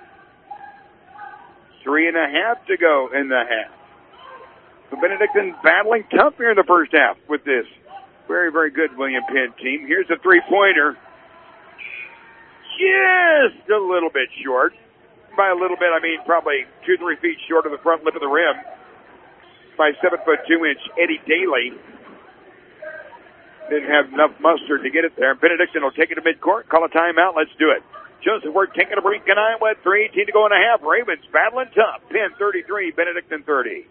3.5 to go in the half. The Benedictine battling tough here in the first half with this very, very good William Penn team. Here's a three-pointer. Just a little bit short. By a little bit, I mean probably 2-3 feet short of the front lip of the rim. By 7'2" Eddie Daly. Didn't have enough mustard to get it there. Benedictine will take it to midcourt, call a timeout. Let's do it. Joseph, we're taking a break in Iowa. 3:18 to go in a half. Ravens battling tough. Penn 33, Benedictine 30.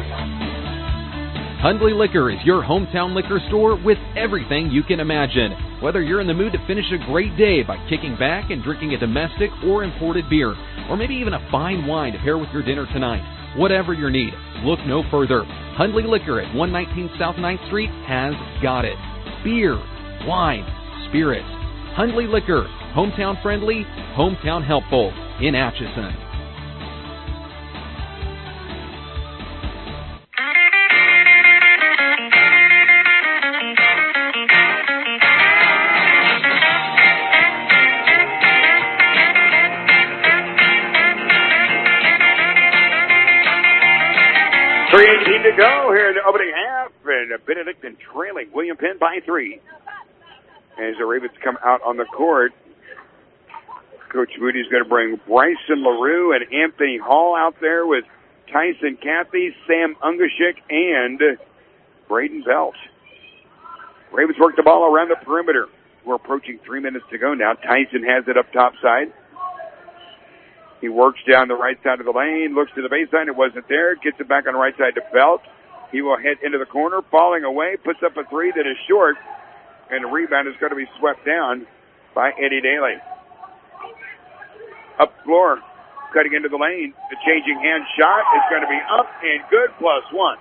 Hundley Liquor is your hometown liquor store with everything you can imagine. Whether you're in the mood to finish a great day by kicking back and drinking a domestic or imported beer, or maybe even a fine wine to pair with your dinner tonight, whatever your need, look no further. Hundley Liquor at 119 South 9th Street has got it. Beer, wine, spirits. Hundley Liquor, hometown friendly, hometown helpful in Atchison. To go here in the opening half, and Benedictine trailing William Penn by 3. As the Ravens come out on the court, Coach Moody's going to bring Bryson LaRue and Anthony Hall out there with Tyson Cathy, Sam Ungashik, and Braden Belt. Ravens work the ball around the perimeter. We're approaching 3 minutes to go now. Tyson has it up top side. He works down the right side of the lane, looks to the baseline, it wasn't there, gets it back on the right side to Belt. He will head into the corner, falling away, puts up a three that is short, and the rebound is going to be swept down by Eddie Daly. Up floor, cutting into the lane, the changing hand shot is going to be up and good, +1.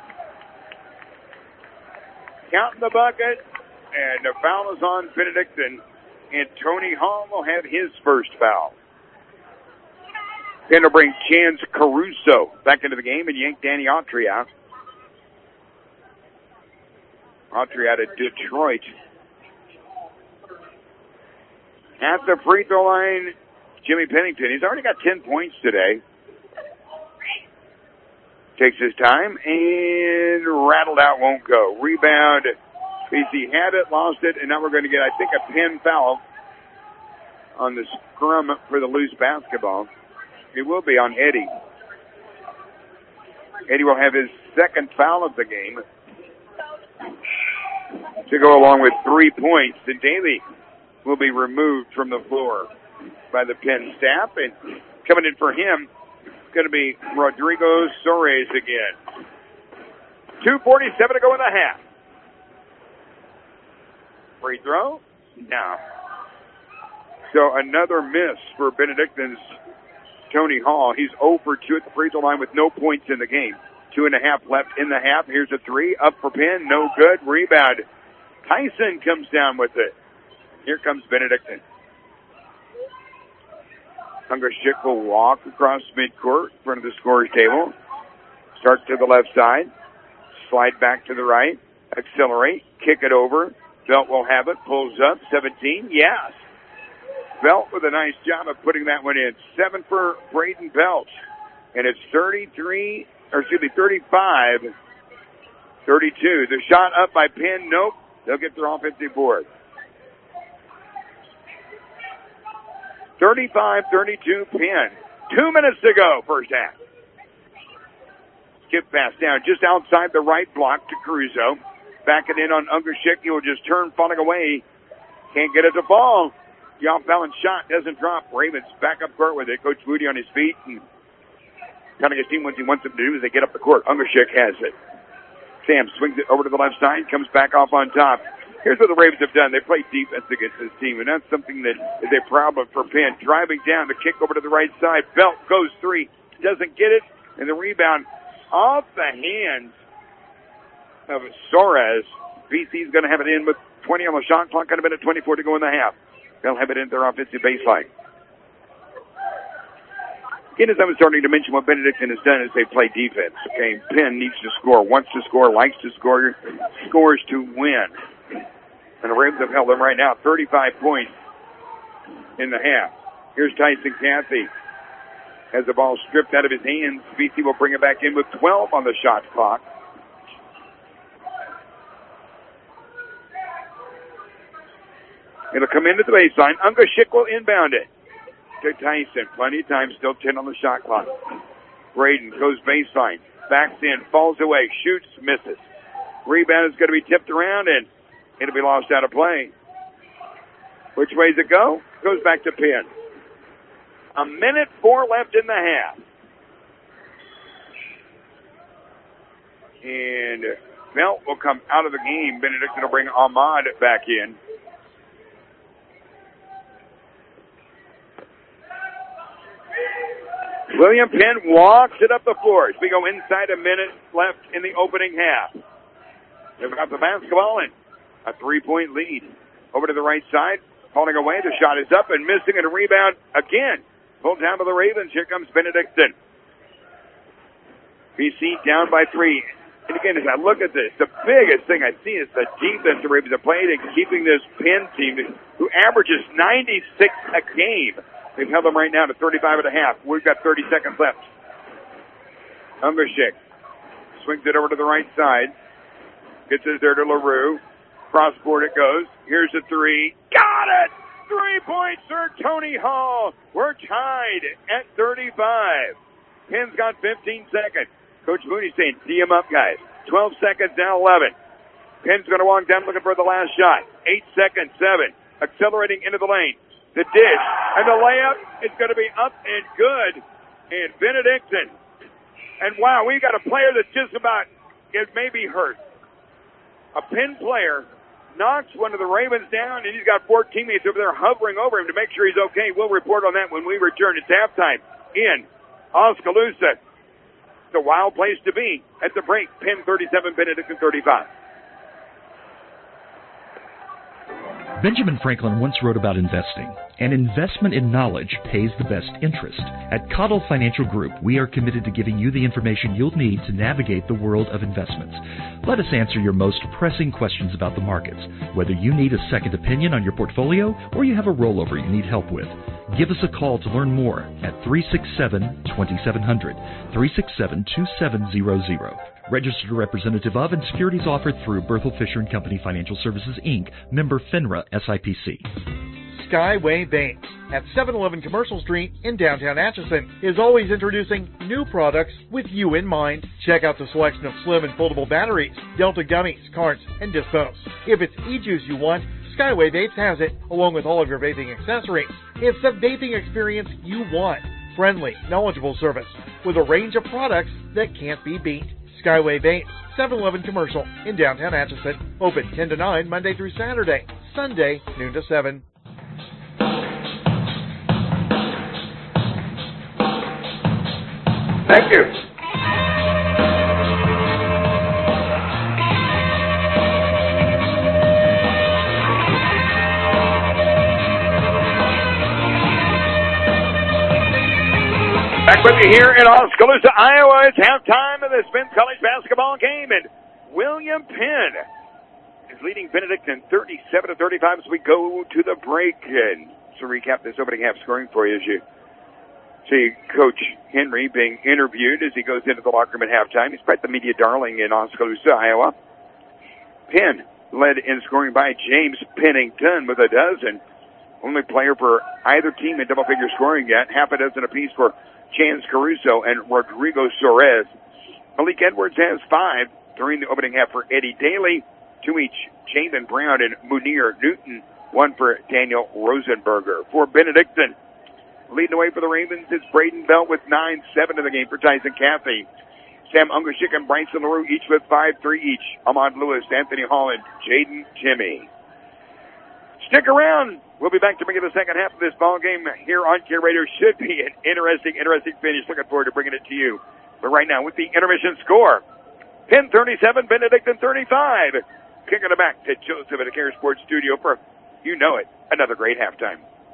Counting the bucket, and the foul is on Benedictine, and Tony Hall will have his first foul. Then to bring Chance Caruso back into the game and yank Danny Autry out. Autry out of Detroit. At the free throw line, Jimmy Pennington. He's already got 10 points today. Takes his time and rattled out, won't go. Rebound. BC had it, lost it, and now we're going to get, I think, a Penn foul on the scrum for the loose basketball. It will be on Eddie. Eddie will have his second foul of the game to go along with 3 points. And Daly will be removed from the floor by the Penn staff. And coming in for him is going to be Rodrigo Soares again. 2:47 to go in the half. Free throw? No. So another miss for Benedictine's Tony Hall. He's 0 for 2 at the free throw line with no points in the game. 2.5 left in the half. Here's a three. Up for Penn. No good. Rebound. Tyson comes down with it. Here comes Benedictine. Ungashik will walk across midcourt in front of the scorer's table. Start to the left side. Slide back to the right. Accelerate. Kick it over. Belt will have it. Pulls up. 17. Yes. Belt with a nice job of putting that one in. 7 for Braden Belt. And it's 35, 32. The shot up by Penn. Nope. They'll get their offensive board. 35-32 Penn. 2 minutes to go, first half. Skip pass down just outside the right block to Caruso. Back it in on Ungerschik. He will just turn, falling away. Can't get it to fall. The off-balance shot doesn't drop. Ravens back up court with it. Coach Moody on his feet and telling his team what he wants them to do as they get up the court. Ungerschik has it. Sam swings it over to the left side, comes back off on top. Here's what the Ravens have done. They play defense against this team, and that's something that is a problem for Penn. Driving down, the kick over to the right side. Belt goes 3, doesn't get it, and the rebound off the hands of Soares. BC's going to have it in with 20 on the shot clock, kind of been at 24 to go in the half. They'll have it in their offensive baseline. Again, as I was starting to mention, what Benedictine has done is they play defense. Okay, Penn needs to score, wants to score, likes to score, scores to win. And the Ravens have held them right now 35 points in the half. Here's Tyson Cathy. Has the ball stripped out of his hands. BC will bring it back in with 12 on the shot clock. It'll come into the baseline. Ungerschik will inbound it to Tyson. Plenty of time, still 10 on the shot clock. Braden goes baseline. Backs in, falls away, shoots, misses. Rebound is going to be tipped around, and it'll be lost out of play. Which way does it go? Goes back to Penn. 1:04 left in the half. And Belt will come out of the game. Benedictine will bring Ahmad back in. William Penn walks it up the floor as we go inside a minute left in the opening half. They've got the basketball and a 3-point lead. Over to the right side, falling away. The shot is up and missing, and a rebound again. Pulled down to the Ravens. Here comes Benedictine. BC down by 3. And again, as I look at this, the biggest thing I see is the defense the Ravens have played in keeping this Penn team, who averages 96 a game. They've held them right now to 35 and a half. We've got 30 seconds left. Ungerschik swings it over to the right side. Gets it there to LaRue. Cross-board it goes. Here's a 3. Got it! 3-point sir, Tony Hall. We're tied at 35. Penn's got 15 seconds. Coach Mooney saying, tee him up, guys. 12 seconds, now 11. Penn's going to walk down looking for the last shot. 8 seconds, 7. Accelerating into the lane. The dish, and the layup is going to be up and good. And Benedictine. And wow, we've got a player that's just about, it may be hurt. A Penn player knocks one of the Ravens down, and he's got 4 teammates over there hovering over him to make sure he's okay. We'll report on that when we return. It's halftime in Oskaloosa. It's a wild place to be. At the break, Penn 37, Benedictine 35. Benjamin Franklin once wrote about investing. An investment in knowledge pays the best interest. At Cottle Financial Group, we are committed to giving you the information you'll need to navigate the world of investments. Let us answer your most pressing questions about the markets, whether you need a second opinion on your portfolio or you have a rollover you need help with. Give us a call to learn more at 367-2700, 367-2700. Registered representative of and securities offered through Berthel Fisher & Company Financial Services, Inc., member FINRA SIPC. Skyway Vapes at 711 Commercial Street in downtown Atchison is always introducing new products with you in mind. Check out the selection of slim and foldable batteries, Delta gummies, carts, and dispos. If it's e-juice you want, Skyway Vapes has it, along with all of your vaping accessories. It's the vaping experience you want. Friendly, knowledgeable service with a range of products that can't be beat. Skyway Vapes, 711 Commercial in downtown Atchison. Open 10 to 9 Monday through Saturday. Sunday, noon to 7. Thank you. Back with you here in Oskaloosa, Iowa. It's halftime of this men's college basketball game, and William Penn is leading Benedictine 37-35 as we go to the break. And to recap this opening half scoring for you, as you see Coach Henry being interviewed as he goes into the locker room at halftime. He's quite the media darling in Oskaloosa, Iowa. Penn led in scoring by James Pennington with a dozen. Only player for either team in double-figure scoring yet. Half a dozen apiece for Chance Caruso and Rodrigo Suarez. Malik Edwards has 5 during the opening half for Eddie Daly. 2 each, Jalen Brown and Munir Newton. 1 for Daniel Rosenberger. For Benedictine, leading away for the Ravens is Braden Bell with 9, 7 in the game for Tyson Caffey. Sam Ungershik and Bryson LaRue each with 5, 3 each. Ahmad Lewis, Anthony Hall, and Jaden Timmy. Stick around. We'll be back to bring you the second half of this ball game here on Care Radio. Should be an interesting finish. Looking forward to bringing it to you. But right now with the intermission score, Penn 37, Benedictine 35. Kicking it back to Joseph at the Care Sports Studio for, you know it, another great halftime.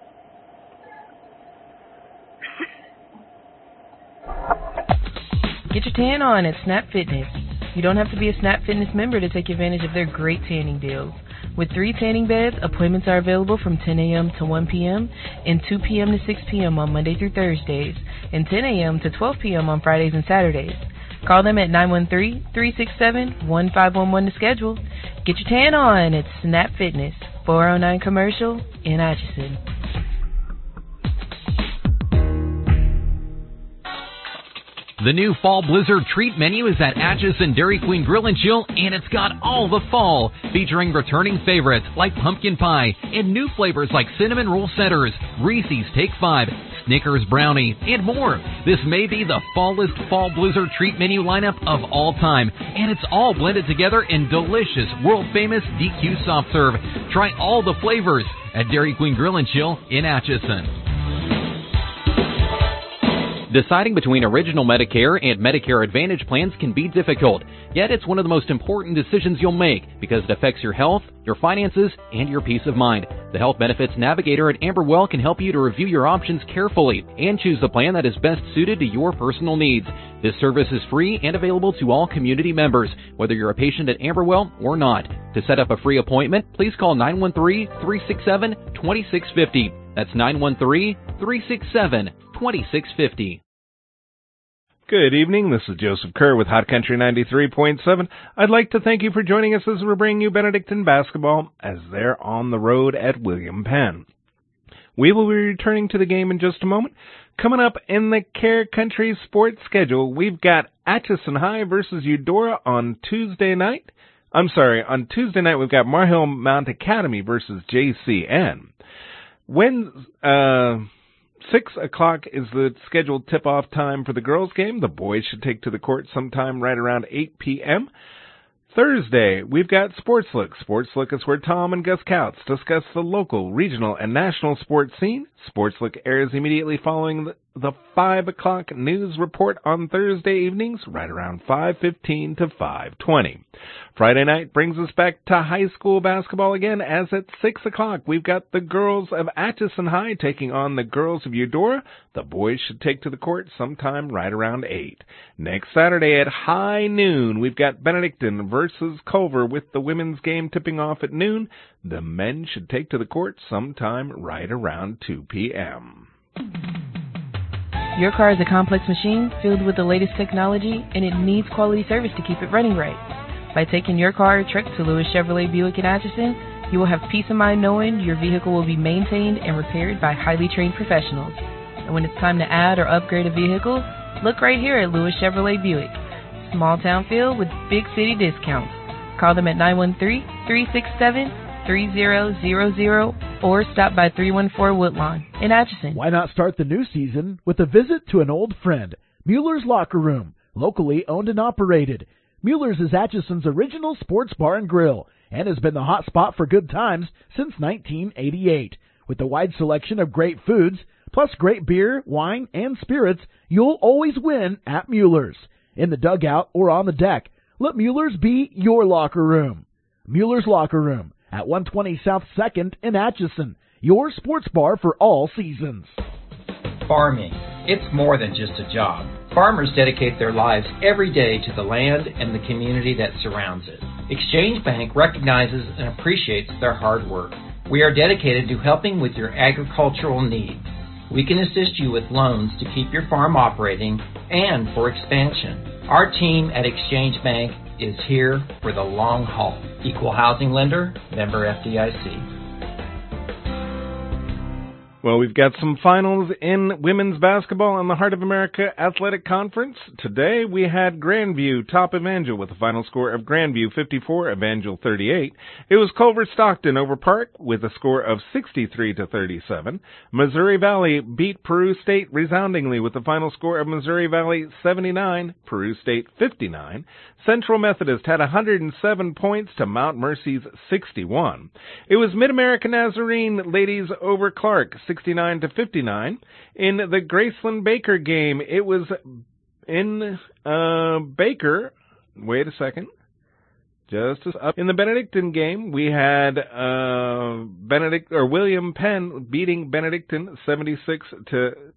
Get your tan on at Snap Fitness. You don't have to be a Snap Fitness member to take advantage of their great tanning deals. With 3 tanning beds, appointments are available from 10 a.m. to 1 p.m. and 2 p.m. to 6 p.m. on Monday through Thursdays, and 10 a.m. to 12 p.m. on Fridays and Saturdays. Call them at 913-367-1511 to schedule. Get your tan on at Snap Fitness, 409 Commercial in Atchison. The new Fall Blizzard treat menu is at Atchison Dairy Queen Grill and Chill, and it's got all the fall, featuring returning favorites like pumpkin pie and new flavors like cinnamon roll setters, Reese's Take 5, Snickers Brownie, and more. This may be the fallest Fall Blizzard treat menu lineup of all time, and it's all blended together in delicious, world-famous DQ soft serve. Try all the flavors at Dairy Queen Grill and Chill in Atchison. Deciding between original Medicare and Medicare Advantage plans can be difficult, yet it's one of the most important decisions you'll make because it affects your health, your finances, and your peace of mind. The Health Benefits Navigator at Amberwell can help you to review your options carefully and choose the plan that is best suited to your personal needs. This service is free and available to all community members, whether you're a patient at Amberwell or not. To set up a free appointment, please call 913-367-2650. That's 913-367-2650. Good evening, this is Joseph Kerr with Hot Country 93.7. I'd like to thank you for joining us as we're bringing you Benedictine basketball as they're on the road at William Penn. We will be returning to the game in just a moment. Coming up in the Care Country sports schedule, we've got Atchison High versus Eudora on Tuesday night. On Tuesday night we've got Marhill Mount Academy versus JCN. 6 o'clock is the scheduled tip-off time for the girls' game. The boys should take to the court sometime right around 8 p.m. Thursday, we've got Sports Look. Sports Look is where Tom and Gus Couts discuss the local, regional, and national sports scene. Sports Look airs immediately following the 5 o'clock news report on Thursday evenings, right around 5:15 to 5:20. Friday night brings us back to high school basketball again, as at 6 o'clock we've got the girls of Atchison High taking on the girls of Eudora. The boys should take to the court sometime right around 8. Next Saturday at high noon, we've got Benedictine versus Culver with the women's game tipping off at noon. The men should take to the court sometime right around 2 p.m. Your car is a complex machine filled with the latest technology, and it needs quality service to keep it running right. By taking your car or truck to Lewis Chevrolet Buick in Atchison, you will have peace of mind knowing your vehicle will be maintained and repaired by highly trained professionals. And when it's time to add or upgrade a vehicle, look right here at Lewis Chevrolet Buick. Small town feel with big city discounts. Call them at 913-367-3000 or stop by 314 Woodlawn in Atchison. Why not start the new season with a visit to an old friend, Mueller's Locker Room, locally owned and operated. Mueller's is Atchison's original sports bar and grill and has been the hot spot for good times since 1988. With a wide selection of great foods, plus great beer, wine, and spirits, you'll always win at Mueller's. In the dugout or on the deck, let Mueller's be your locker room. Mueller's Locker Room at 120 South 2nd in Atchison, your sports bar for all seasons. Farming. it's more than just a job. Farmers dedicate their lives every day to the land and the community that surrounds it. Exchange Bank recognizes and appreciates their hard work. We are dedicated to helping with your agricultural needs. We can assist you with loans to keep your farm operating and for expansion. Our team at Exchange Bank is here for the long haul. Equal housing lender, member FDIC. Well, we've got some finals in women's basketball in the Heart of America Athletic Conference. Today we had Grandview top Evangel with a final score of Grandview 54, Evangel 38. It was Culver Stockton over Park with a score of 63-37. Missouri Valley beat Peru State resoundingly with a final score of Missouri Valley 79, Peru State 59. Central Methodist had 107 points to Mount Mercy's 61. It was Mid-America Nazarene ladies over Clark 69-59. In the Graceland Baker game, it was in Baker. Wait a second. Just as up in the Benedictine game, we had William Penn beating Benedictine 78-68.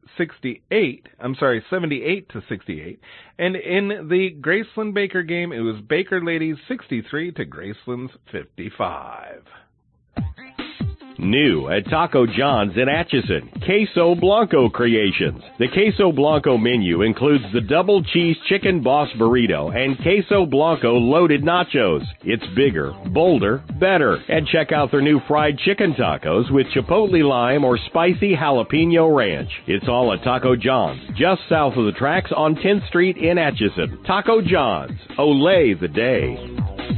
And in the Graceland Baker game, it was Baker ladies 63 to Graceland's 55. New at Taco John's in Atchison, Queso Blanco Creations. The Queso Blanco menu includes the double cheese chicken boss burrito and Queso Blanco loaded nachos. It's bigger, bolder, better. And check out their new fried chicken tacos with chipotle lime or spicy jalapeno ranch. It's all at Taco John's, just south of the tracks on 10th Street in Atchison. Taco John's, Olay the day.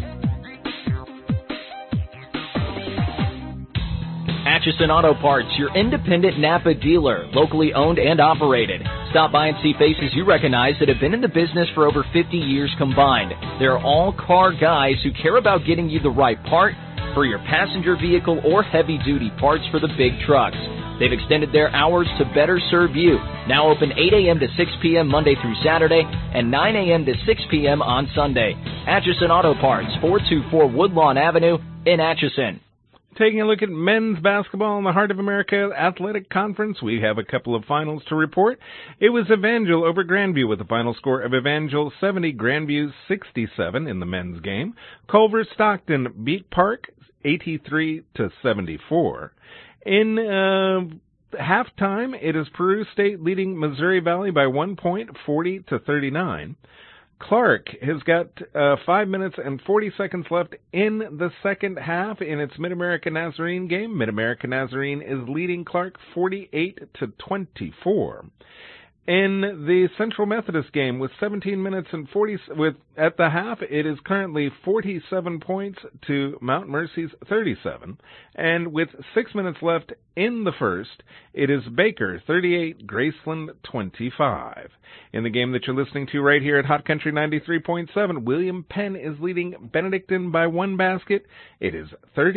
Atchison Auto Parts, your independent Napa dealer, locally owned and operated. Stop by and see faces you recognize that have been in the business for over 50 years combined. They're all car guys who care about getting you the right part for your passenger vehicle or heavy-duty parts for the big trucks. They've extended their hours to better serve you. Now open 8 a.m. to 6 p.m. Monday through Saturday and 9 a.m. to 6 p.m. on Sunday. Atchison Auto Parts, 424 Woodlawn Avenue in Atchison. Taking a look at men's basketball in the Heart of America Athletic Conference, we have a couple of finals to report. It was Evangel over Grandview with a final score of Evangel 70, Grandview 67 in the men's game. Culver Stockton beat Park 83-74. In halftime, it is Peru State leading Missouri Valley by 1 point, 40-39. Clark has got 5 minutes and 40 seconds left in the second half in its Mid-America Nazarene game. Mid-America Nazarene is leading Clark 48-24. In the Central Methodist game with 17 minutes and 40 at the half, it is currently 47 points to Mount Mercy's 37. And with 6 minutes left in the first, it is Baker 38, Graceland 25. In the game that you're listening to right here at Hot Country 93.7, William Penn is leading Benedictine by 1 basket. It is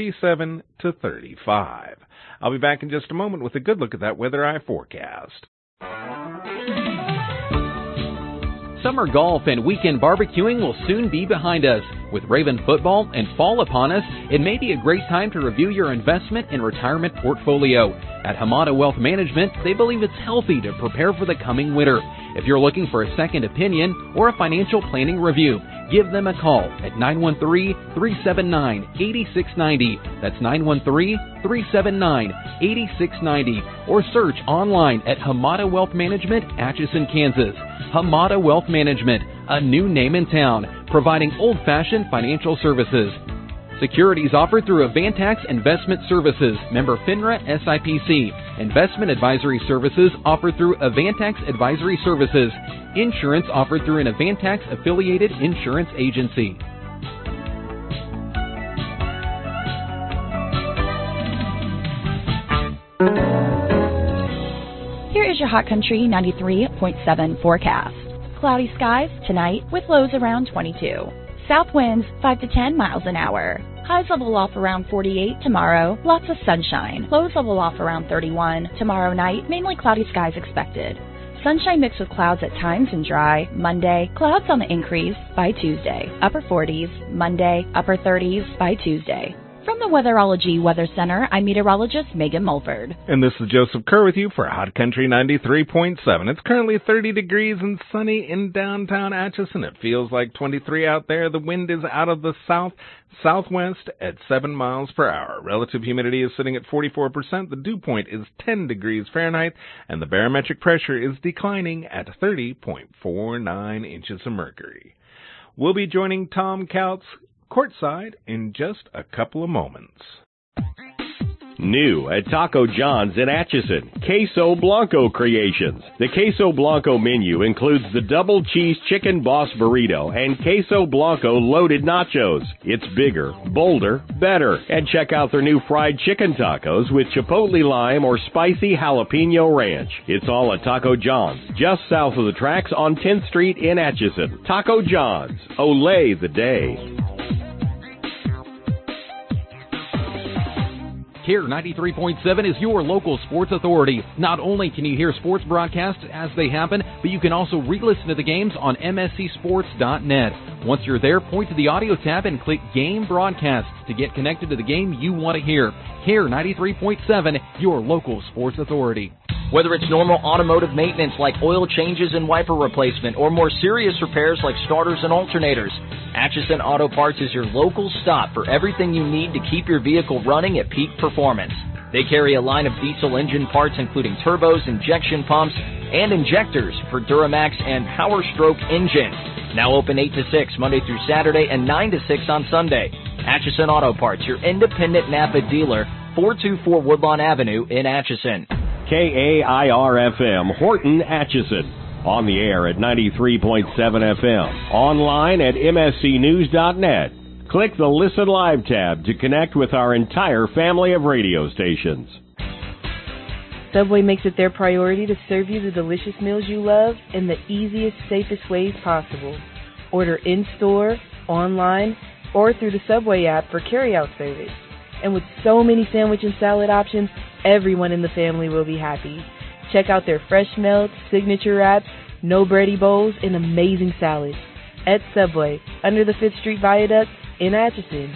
37-35. I'll be back in just a moment with a good look at that Weather Eye forecast. Summer golf and weekend barbecuing will soon be behind us. With Raven football and fall upon us, it may be a great time to review your investment and retirement portfolio. At Hamada Wealth Management, they believe it's healthy to prepare for the coming winter. If you're looking for a second opinion or a financial planning review, give them a call at 913-379-8690. That's 913-379-8690. Or search online at Hamada Wealth Management, Atchison, Kansas. Hamada Wealth Management, a new name in town, providing old-fashioned financial services. Securities offered through Avantax Investment Services, member FINRA SIPC. Investment advisory services offered through Avantax Advisory Services. Insurance offered through an Avantax-affiliated insurance agency. Here is your Hot Country 93.7 forecast. Cloudy skies tonight with lows around 22. South winds 5 to 10 miles an hour. Highs level off around 48 tomorrow. Lots of sunshine. Lows level off around 31. Tomorrow night, mainly cloudy skies expected. Sunshine mixed with clouds at times and dry. Monday, clouds on the increase by Tuesday. Upper 40s. Monday, upper 30s by Tuesday. From the Weatherology Weather Center, I'm meteorologist Megan Mulford. And this is Joseph Kerr with you for Hot Country 93.7. It's currently 30 degrees and sunny in downtown Atchison. It feels like 23 out there. The wind is out of the southwest at 7 miles per hour. Relative humidity is sitting at 44%. The dew point is 10 degrees Fahrenheit, and the barometric pressure is declining at 30.49 inches of mercury. We'll be joining Tom Kautz courtside in just a couple of moments. New at Taco John's in Atchison, Queso Blanco Creations. The Queso Blanco menu includes the double cheese chicken boss burrito and Queso Blanco loaded nachos. It's bigger, bolder, better. And check out their new fried chicken tacos with chipotle lime or spicy jalapeno ranch. It's all at Taco John's, just south of the tracks on 10th Street in Atchison. Taco John's, Olay the day. KARE 93.7 is your local sports authority. Not only can you hear sports broadcasts as they happen, but you can also re-listen to the games on mscsports.net. Once you're there, point to the audio tab and click Game Broadcasts to get connected to the game you want to hear. KARE 93.7, your local sports authority. Whether it's normal automotive maintenance like oil changes and wiper replacement or more serious repairs like starters and alternators, Atchison Auto Parts is your local stop for everything you need to keep your vehicle running at peak performance. They carry a line of diesel engine parts including turbos, injection pumps, and injectors for Duramax and Power Stroke engines. Now open 8 to 6 Monday through Saturday and 9 to 6 on Sunday. Atchison Auto Parts, your independent Napa dealer, 424 Woodlawn Avenue in Atchison. KAIR-FM, Horton, Atchison. On the air at 93.7 FM. Online at mscnews.net. Click the Listen Live tab to connect with our entire family of radio stations. Subway makes it their priority to serve you the delicious meals you love in the easiest, safest ways possible. Order in-store, online, or through the Subway app for carry-out service. And with so many sandwich and salad options, everyone in the family will be happy. Check out their fresh melts, signature wraps, no bready bowls, and amazing salads. At Subway, under the 5th Street Viaduct in Atchison.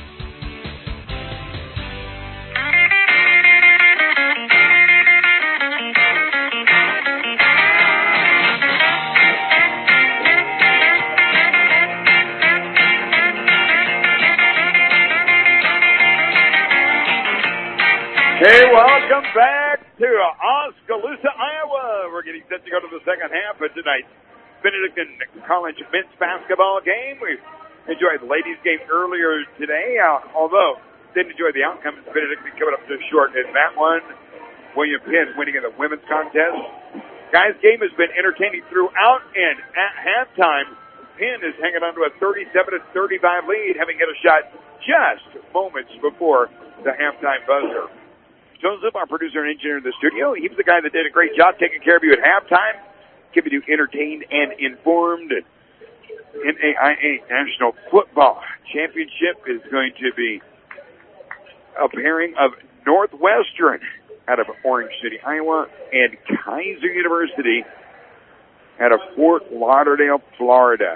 Hey, welcome back to Oskaloosa, Iowa. We're getting set to go to the second half of tonight's Benedictine College men's basketball game. We enjoyed the ladies' game earlier today, although didn't enjoy the outcome. Benedictine coming up just short in that one. William Penn winning in the women's contest. Guys' game has been entertaining throughout, and at halftime, Penn is hanging on to a 37-35 lead, having hit a shot just moments before the halftime buzzer. Joseph, our producer and engineer in the studio, he was the guy that did a great job taking care of you at halftime, keeping you entertained and informed. NAIA National Football Championship is going to be a pairing of Northwestern out of Orange City, Iowa, and Kaiser University out of Fort Lauderdale, Florida.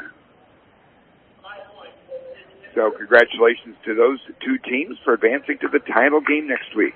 So congratulations to those two teams for advancing to the title game next week.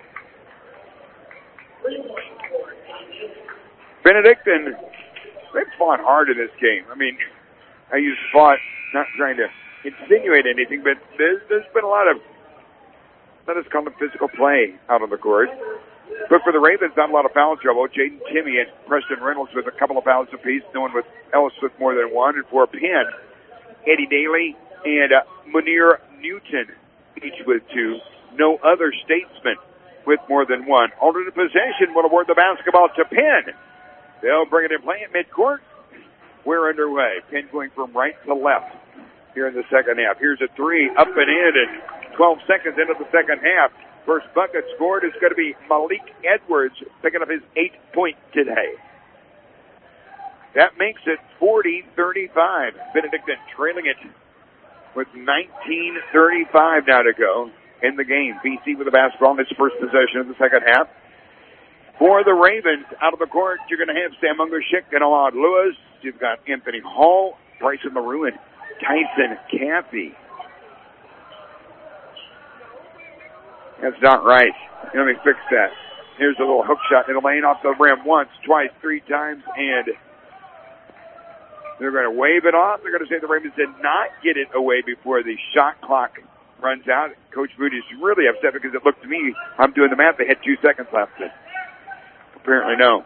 Benedictine, they fought hard in this game. I mean, I use fought, not trying to insinuate anything, but there's been a lot of, let us call it physical play out on the court. But for the Ravens, not a lot of foul trouble. Jaden Timmy and Preston Reynolds with a couple of fouls apiece, no one with Ellis with more than one. And for Penn, Eddie Daly and Munir Newton, each with two. No other statesman with more than one. Alternate possession will award the basketball to Penn. They'll bring it in play at midcourt. We're underway. Penn going from right to left here in the second half. Here's a three, up and in, and 12 seconds into the second half. First bucket scored is going to be Malik Edwards, picking up his 8th point today. That makes it 40-35. Benedictine trailing it with 19:35 now to go in the game. BC with the basketball in its first possession of the second half. For the Ravens, out of the court, you're going to have Sam Ungershik and Alon Lewis. You've got Anthony Hall, Bryson LaRue, and Tyson Caffey. That's not right. Let me fix that. Here's a little hook shot in the lane off the rim once, twice, 3 times, and they're going to wave it off. They're going to say the Ravens did not get it away before the shot clock runs out. Coach Moody's really upset because it looked to me, I'm doing the math, they had 2 seconds left. But apparently no.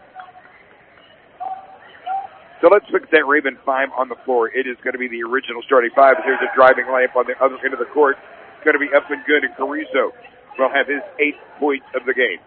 So let's fix that Raven 5 on the floor. It is going to be the original starting 5. Here's a driving layup on the other end of the court. It's going to be up and good, and Carrizo will have his 8th point of the game.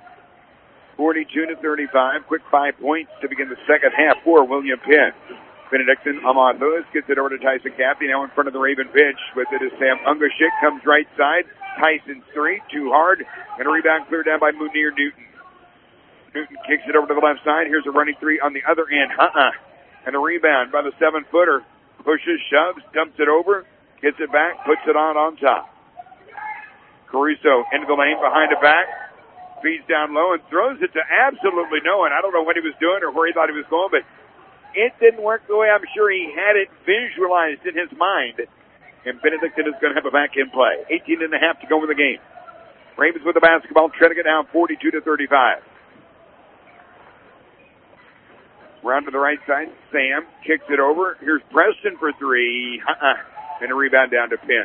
42-35. Quick 5 points to begin the second half for William Penn. Benedictine, Ahmad Lewis gets it over to Tyson Gaffney, now in front of the Raven bench. With it is Sam Ungashik, comes right side. Tyson's 3, too hard. And a rebound cleared down by Munir Newton. Newton kicks it over to the left side. Here's a running 3 on the other end. And a rebound by the 7-footer. Pushes, shoves, dumps it over, gets it back, puts it on top. Caruso into the lane, behind the back, feeds down low and throws it to absolutely no one. I don't know what he was doing or where he thought he was going, but it didn't work the way I'm sure he had it visualized in his mind. And Benedictine is going to have a back-end play. 18 and a half to go in the game. Ravens with the basketball, trying to get down 42-35. Round to the right side, Sam kicks it over. Here's Preston for 3. And a rebound down to Penn.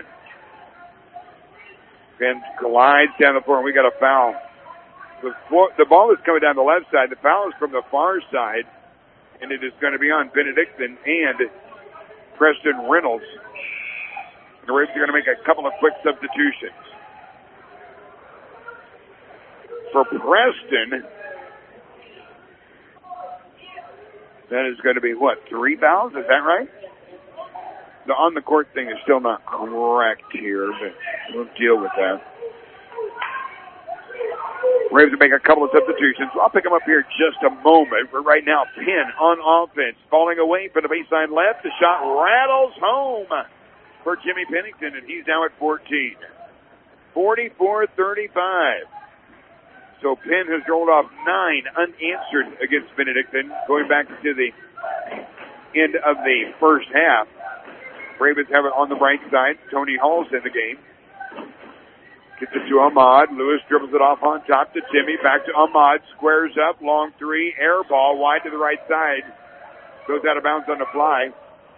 Penn glides down the floor, and we got a foul. The ball is coming down the left side. The foul is from the far side, and it is going to be on Benedictine and Preston Reynolds. The Ravens are going to make a couple of quick substitutions. For Preston, that is going to be, 3 fouls? Is that right? The on-the-court thing is still not correct here, but we'll deal with that. Ravens will make a couple of substitutions. I'll pick them up here in just a moment. But right now, Penn on offense, falling away from the baseline left. The shot rattles home for Jimmy Pennington, and he's now at 14. 44-35. So Penn has rolled off 9 unanswered against Benedictine, going back to the end of the first half. Ravens have it on the right side. Tony Hall's in the game. Gets it to Ahmad. Lewis dribbles it off on top to Timmy. Back to Ahmad. Squares up. Long 3. Air ball wide to the right side. Goes out of bounds on the fly.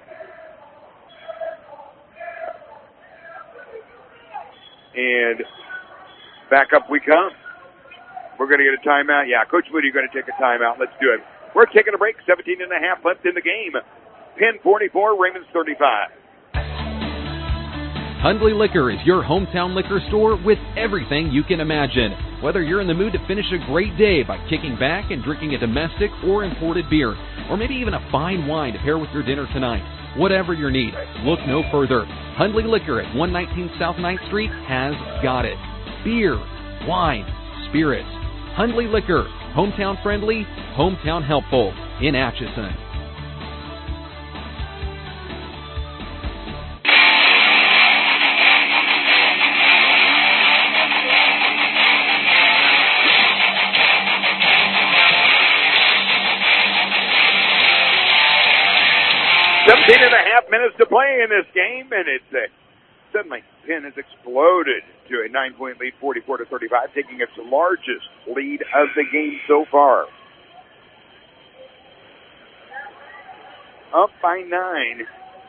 And back up we come. We're going to get a timeout. Yeah, Coach Moody, you're going to take a timeout. Let's do it. We're taking a break. 17 and a half left in the game. Penn 44, Ravens 35. Hundley Liquor is your hometown liquor store with everything you can imagine. Whether you're in the mood to finish a great day by kicking back and drinking a domestic or imported beer, or maybe even a fine wine to pair with your dinner tonight, whatever your need, look no further. Hundley Liquor at 119 South 9th Street has got it. Beer, wine, spirits. Hundley Liquor, hometown friendly, hometown helpful in Atchison. Minutes to play in this game, and it's suddenly Penn has exploded to a 9-point lead, 44-35, taking its largest lead of the game so far. Up by 9.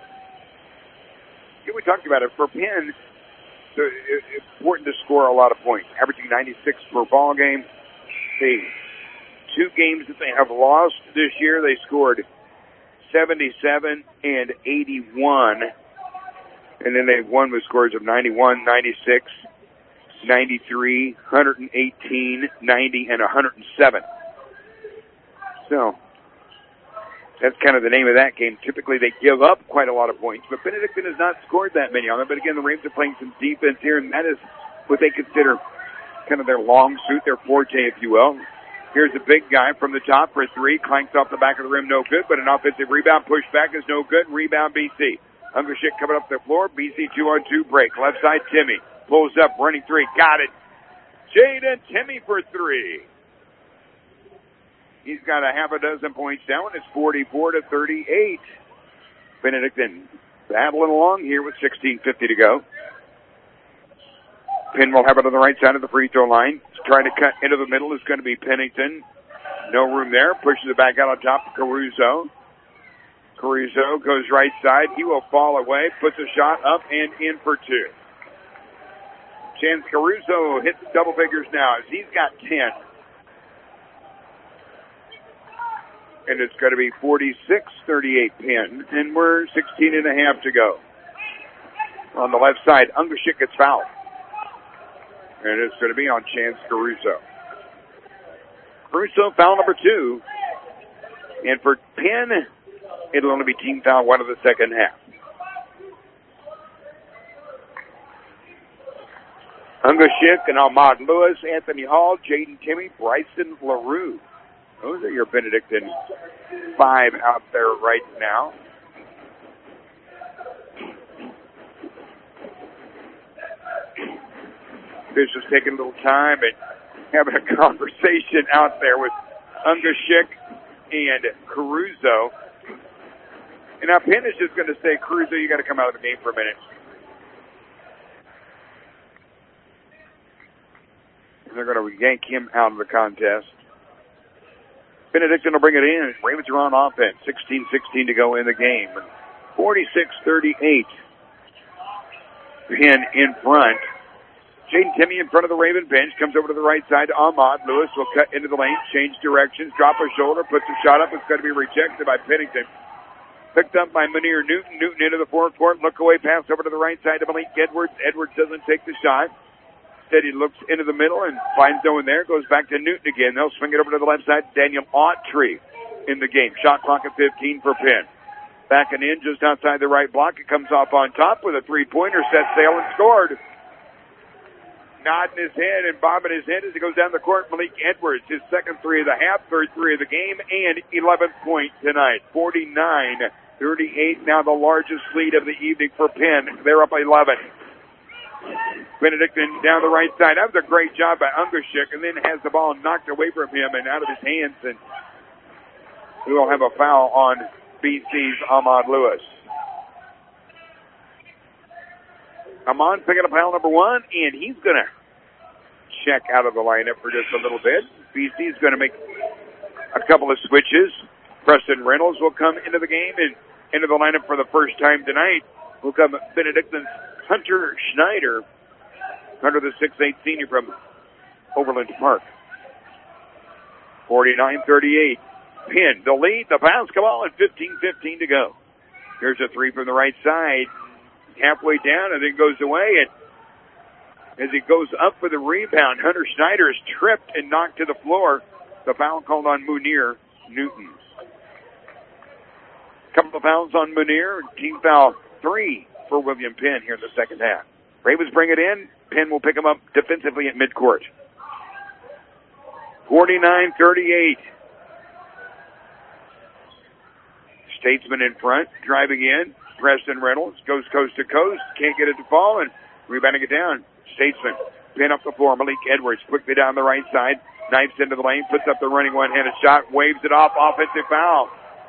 We talked about it. For Penn, it's important to score a lot of points, averaging 96 per ball game. The 2 games that they have lost this year, they scored 77 and 81. And then they've won with scores of 91, 96, 93, 118, 90, and 107. So that's kind of the name of that game. Typically they give up quite a lot of points, but Benedictine has not scored that many on them. But again, the Ravens are playing some defense here, and that is what they consider kind of their long suit, their forte, if you will. Here's a big guy from the top for 3. Clanks off the back of the rim, no good. But an offensive rebound, push back is no good. Rebound, BC. Hungershit coming up the floor. BC 2-on-2 break. Left side, Timmy. Pulls up, running 3. Got it. Jaden Timmy for 3. He's got a half a dozen points down. It's 44-38. Benedictine battling along here with 16:50 to go. Penn will have it on the right side of the free throw line. Trying to cut into the middle is going to be Pennington. No room there. Pushes it back out on top of Caruso. Caruso goes right side. He will fall away. Puts a shot up and in for two. Chance Caruso hits double figures now as he's got 10. And it's going to be 46-38 Penn. And we're 16 and a half to go. On the left side, Ungershik gets fouled. And it's going to be on Chance Caruso. Caruso, foul number 2. And for Penn, it'll only be team foul 1 of the second half. Ungershik and Ahmad Lewis, Anthony Hall, Jaden Timmy, Bryson LaRue. Those are your Benedictine 5 out there right now. Fish is taking a little time and having a conversation out there with Ungershik and Caruso. And now Penn is just going to say, Caruso, you got to come out of the game for a minute. And they're going to yank him out of the contest. Benedictine will bring it in. Ravens are on offense. 16-16 to go in the game. 46-38. Penn in front. Jaden Timmy in front of the Raven bench. Comes over to the right side to Ahmad. Lewis will cut into the lane. Change directions. Drop a shoulder. Puts a shot up. It's going to be rejected by Pennington. Picked up by Munir Newton. Newton into the forecourt. Look away pass over to the right side to Malik Edwards. Edwards doesn't take the shot. Instead, he looks into the middle and finds no one there. Goes back to Newton again. They'll swing it over to the left side. Daniel Autry in the game. Shot clock at 15 for Penn. Backing in just outside the right block. It comes off on top with a three-pointer. Set sail and scored. Nodding his head and bobbing his head as he goes down the court. Malik Edwards, his second 3 of the half, third 3 of the game, and 11th point tonight. 49-38, now the largest lead of the evening for Penn. They're up 11. Benedictine down the right side. That was a great job by Ungershik, and then has the ball knocked away from him and out of his hands, and we will have a foul on BC's Ahmad Lewis. Ahmad picking up foul number 1, and he's going to check out of the lineup for just a little bit. BC's going to make a couple of switches. Preston Reynolds will come into the game and into the lineup for the first time tonight. Will come Benedictine's Hunter Schneider, under the 6'8 senior from Overland Park. 49-38. Penn, the lead, the basketball, and 15-15 to go. Here's a 3 from the right side. Halfway down, and then goes away, and as he goes up for the rebound, Hunter Schneider is tripped and knocked to the floor. The foul called on Munir Newton. Couple of fouls on Munir. Team foul 3 for William Penn here in the second half. Ravens bring it in. Penn will pick him up defensively at midcourt. 49-38. Statesman in front, driving in. Preston Reynolds goes coast to coast. Can't get it to fall, and rebounding it down. Statesman, pin up the floor. Malik Edwards quickly down the right side. Knifes into the lane, puts up the running one-handed shot, waves it off. Offensive foul.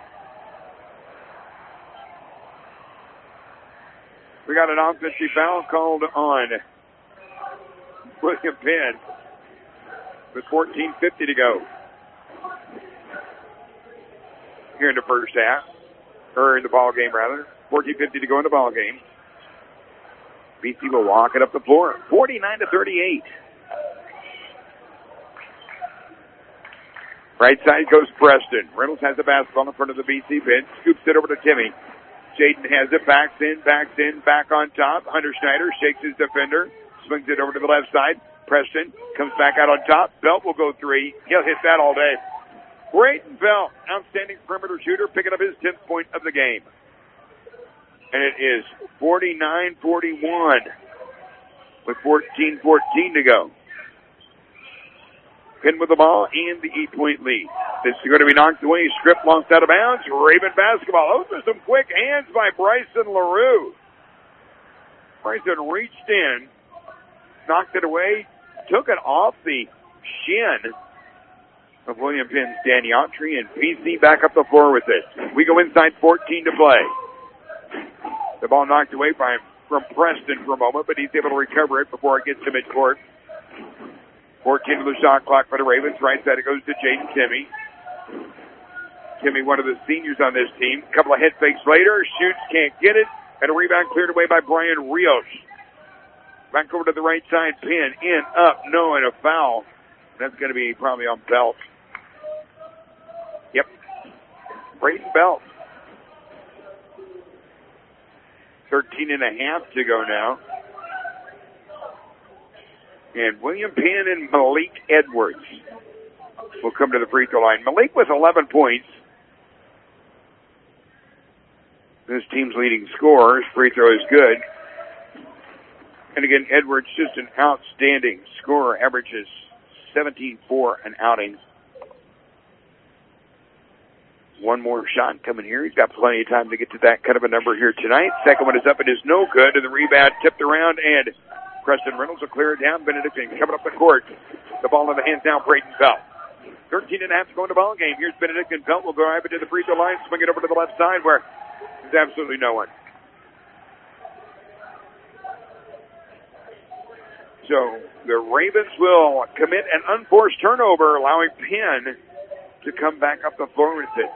We got an offensive foul called on William Penn with 14:50 to go here in the first half, or in the ball game rather. 14:50 to go in the ball game. BC will walk it up the floor. 49-38. Right side goes Preston. Reynolds has the basketball in front of the BC bench. Scoops it over to Timmy. Jaden has it. Backs in, back on top. Hunter Schneider shakes his defender. Swings it over to the left side. Preston comes back out on top. Belt will go 3. He'll hit that all day. Brayden Belt, outstanding perimeter shooter, picking up his 10th point of the game. And it is 49-41 with 14-14 to go. Penn with the ball and the 8-point lead. This is going to be knocked away. Stripped, lost out of bounds. Raven basketball. Those are some quick hands by Bryson LaRue. Bryson reached in, knocked it away, took it off the shin of William Penn's Danny Autry, and PC back up the floor with it. We go inside 14 to play. The ball knocked away by from Preston for a moment, but he's able to recover it before it gets to midcourt. 14 to the shot clock for the Ravens. Right side it goes to Jaden Timmy. Timmy, one of the seniors on this team. A couple of head fakes later. Shoots, can't get it. And a rebound cleared away by Brian Rios. Back over to the right side. Pin, in, up, no, and a foul. That's going to be probably on Belt. Yep. Braden Belt. 13 and a half to go now. And William Penn and Malik Edwards will come to the free throw line. Malik with 11 points. This team's leading scorer. His free throw is good. And again, Edwards just an outstanding scorer. Averages 17-4 an outing. One more shot coming here. He's got plenty of time to get to that kind of a number here tonight. Second one is up. It is no good. And the rebound tipped around, and Preston Reynolds will clear it down. Benedictine coming up the court. The ball in the hands now, Braden Belt. 13 and a half to go in the ball game. Here's Benedictine Belt. Will drive it to the free throw line. Swing it over to the left side where there's absolutely no one. So the Ravens will commit an unforced turnover, allowing Penn to come back up the floor with it.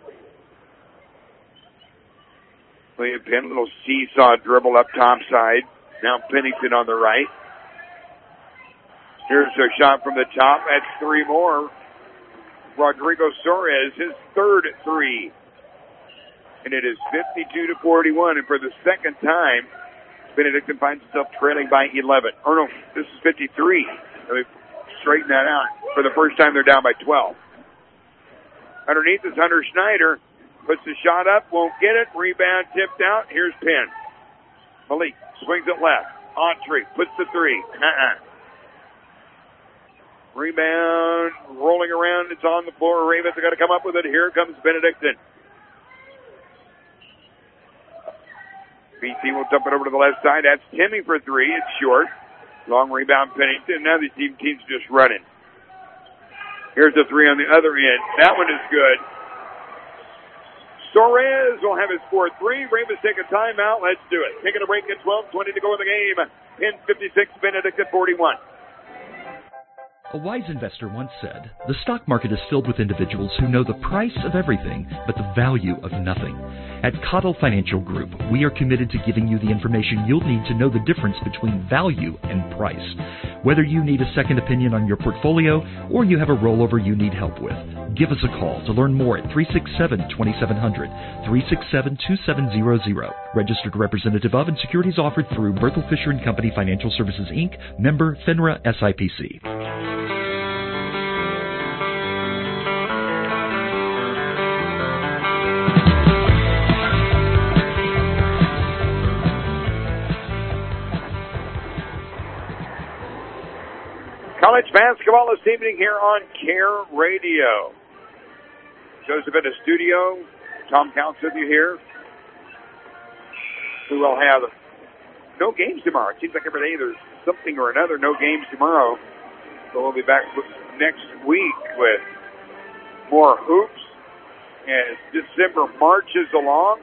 William Penn, little seesaw dribble up top side. Now Pennington on the right. Here's a shot from the top. That's three more. Rodrigo Suarez, his third three. And it is 52-41. And for the second time, Benedictine finds itself trailing by 11. Or no, this is 53. Let me straighten that out. For the first time, they're down by 12. Underneath is Hunter Schneider. Puts the shot up, won't get it. Rebound tipped out. Here's Penn. Malik swings it left. Autry puts the three. Rebound rolling around. It's on the floor. Ravens are going to come up with it. Here comes Benedictine. BC will dump it over to the left side. That's Timmy for three. It's short. Long rebound Pennington. Now these teams just running. Here's the three on the other end. That one is good. Suarez will have his 4-3. Ravens take a timeout. Let's do it. Taking a break at 12:20 to go in the game. Penn 56, Benedictine 41. A wise investor once said, "The stock market is filled with individuals who know the price of everything but the value of nothing." At Cottle Financial Group, we are committed to giving you the information you'll need to know the difference between value and price. Whether you need a second opinion on your portfolio or you have a rollover you need help with, give us a call to learn more at 367-2700, 367-2700. Registered representative of and securities offered through Berthel Fisher & Company Financial Services, Inc., member FINRA SIPC. College basketball this evening here on CARE Radio. Joseph in the studio. Tom Counts with you here. We will have no games tomorrow. It seems like every day there's something or another. No games tomorrow. So we'll be back next week with more hoops as December marches along.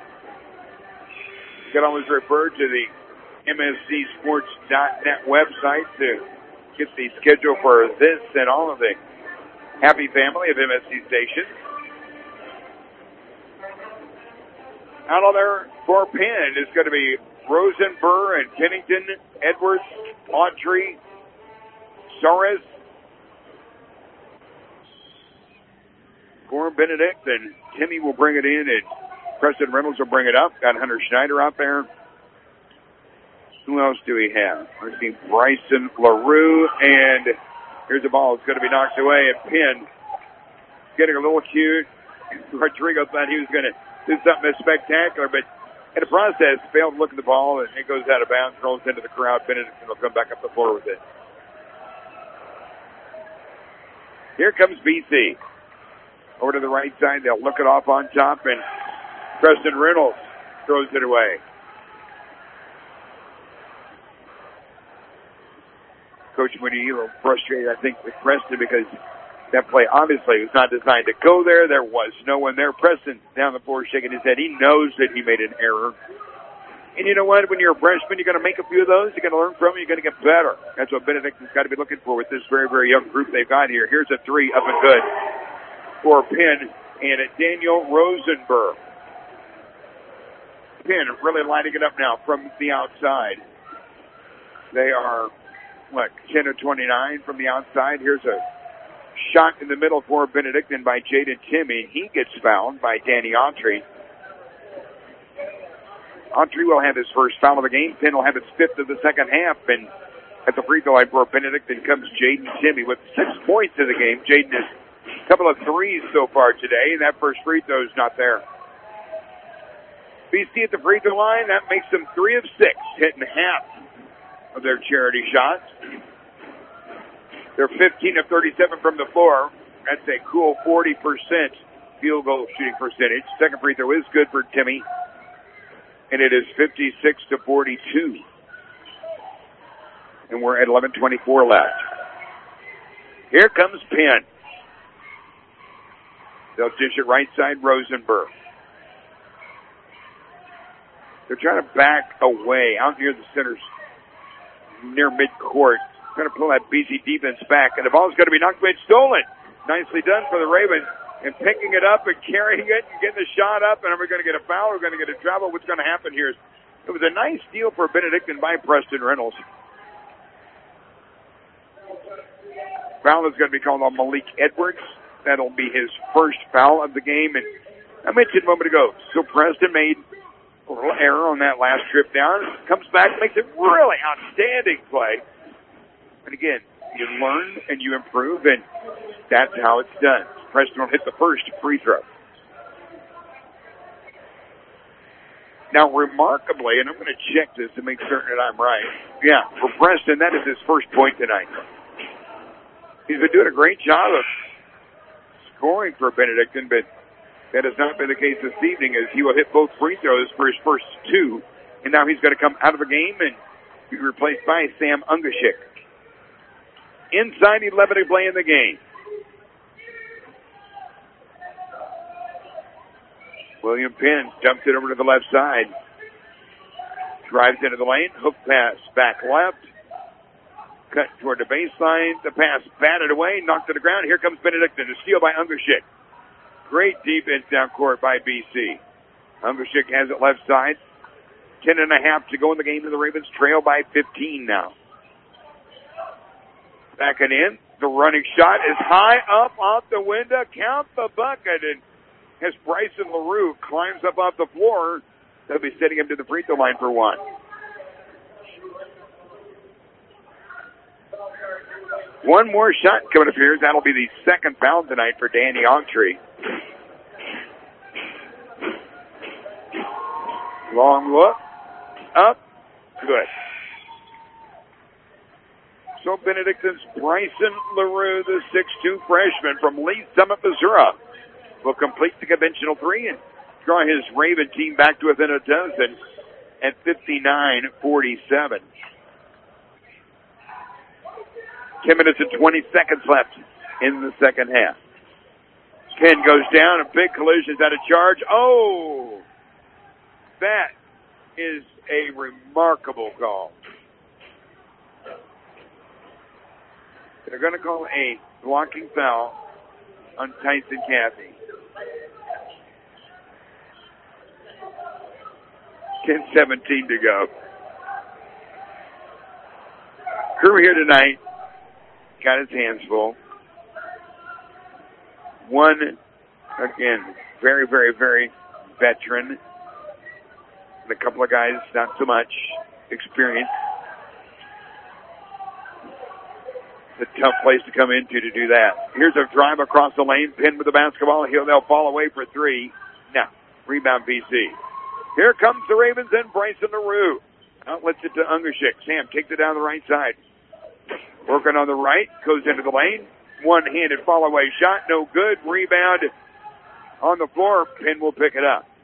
You can always refer to the MSCSports.net website to get the schedule for this and all of the happy family of MSC stations. Out on there for Penn is going to be Rosenberg and Pennington, Edwards, Autry, Suarez, for Benedict, and Timmy will bring it in, and Preston Reynolds will bring it up. Got Hunter Schneider out there. Who else do we have? Let's see, Bryson LaRue, and here's the ball. It's going to be knocked away, and Penn getting a little cute. Rodrigo thought he was going to do something spectacular, but in the process, failed to look at the ball, and it goes out of bounds, rolls into the crowd. Benedict will come back up the floor with it. Here comes BC. Over to the right side, they'll look it off on top, and Preston Reynolds throws it away. Coach Mooney a little frustrated, I think, with Preston because that play obviously was not designed to go there. There was no one there. Preston down the floor shaking his head. He knows that he made an error. And you know what? When you're a freshman, you're going to make a few of those. You're going to learn from them. You're going to get better. That's what Benedict's got to be looking for with this very, very young group they've got here. Here's a three up and good for Penn and Daniel Rosenberg. Penn really lighting it up now from the outside. They are, 10 of 29 from the outside. Here's a shot in the middle for Benedictine by Jaden Timmy. He gets fouled by Danny Autry. Autry will have his first foul of the game. Penn will have its fifth of the second half. And at the free throw line for Benedictine comes Jaden Timmy with 6 points in the game. Jaden has a couple of threes so far today. That first free throw is not there. BC at the free throw line. That makes them 3 of 6, hitting half of their charity shots. They're 15 of 37 from the floor. That's a cool 40% field goal shooting percentage. Second free throw is good for Timmy. And it is 56 to 42. And we're at 11:24 left. Here comes Penn. They'll dish it right side, Rosenberg. They're trying to back away out near the centers, near midcourt. Trying to pull that BC defense back, and the ball's going to be knocked away. It's stolen. Nicely done for the Ravens. And picking it up and carrying it and getting the shot up, and are we going to get a foul? We're going to get a travel. What's going to happen here is it was a nice steal for Benedictine by Preston Reynolds. Foul is going to be called on Malik Edwards. That'll be his first foul of the game. And I mentioned a moment ago, so Preston made a little error on that last trip down. Comes back, makes a really outstanding play. And again, you learn and you improve, and that's how it's done. Preston will hit the first free throw. Now, remarkably, and I'm going to check this to make certain that I'm right. Yeah, for Preston, that is his first point tonight. He's been doing a great job of scoring for Benedictine, but that has not been the case this evening, as he will hit both free throws for his first 2. And now he's going to come out of the game and be replaced by Sam Ungashik. Inside 11 to play in the game. William Penn dumps it over to the left side. Drives into the lane. Hook pass back left. Cut toward the baseline. The pass batted away. Knocked to the ground. Here comes Benedictine. A steal by Ungashik. Great defense down court by BC. Ungashik has it left side. 10.5 to go in the game, and the Ravens trail by 15 now. Backing in. The running shot is high up off the window. Count the bucket. And as Bryson LaRue climbs up off the floor, they'll be sending him to the free throw line for 1. One more shot coming up here. That'll be the second foul tonight for Danny Autry. Long look. Up. Good. So Benedictine's Bryson LaRue, the 6'2 freshman from Lee Summit, Missouri, will complete the conventional 3 and draw his Raven team back to within a dozen at 59-47. 10 minutes and 20 seconds left in the second half. Penn goes down, a big collision's out of charge. Oh! That is a remarkable call. They're going to call a blocking foul on Tyson Cathey. 10:17 to go. Crew here tonight got his hands full. One, again, very, very, very veteran. And a couple of guys, not so much experience. It's a tough place to come into to do that. Here's a drive across the lane. Penn with the basketball. They'll fall away for 3. Now, rebound BC. Here comes the Ravens and Bryson LaRue. Outlets it to Ungashik. Sam takes it down the right side. Working on the right. Goes into the lane. One-handed fall-away shot. No good. Rebound on the floor. Penn will pick it up.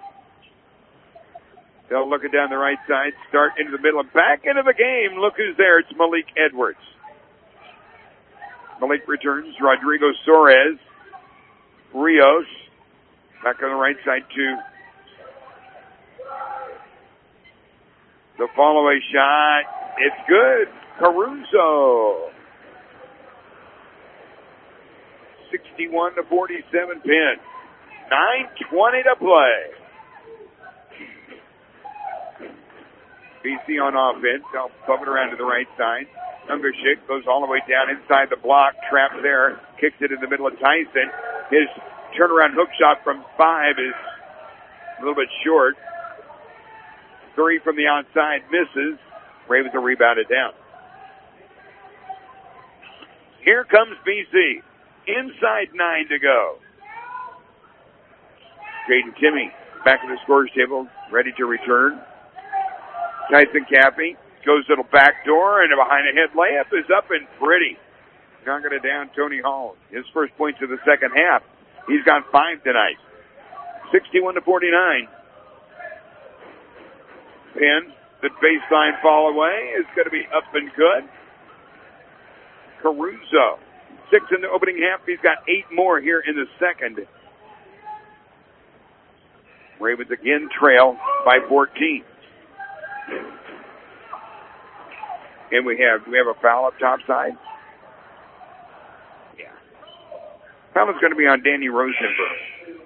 They'll look it down the right side. Start into the middle and back into the game. Look who's there. It's Malik Edwards. Malik returns. Rodrigo Suarez. Rios. Back on the right side to The follow-away shot, it's good. Caruso. 61-47 Penn. 9:20 to play. BC on offense. They'll pump it around to the right side. Ungerschick goes all the way down inside the block. Trapped there. Kicks it in the middle of Tyson. His turnaround hook shot from 5 is a little bit short. 3 from the outside misses. Ravens will rebound it down. Here comes BC. Inside 9 to go. Jaden Timme back in the scorer's table, ready to return. Tyson Caffey goes to the back door, and a behind-the-head layup is up and pretty. Knocking it down, Tony Hall. His first points of the second half. He's got 5 tonight. 61-49. Penn, the baseline fall away is going to be up and good. Caruso, 6 in the opening half. He's got 8 more here in the second. Ravens again trail by 14. And do we have a foul up top side? Yeah. Foul is going to be on Danny Rosenberg.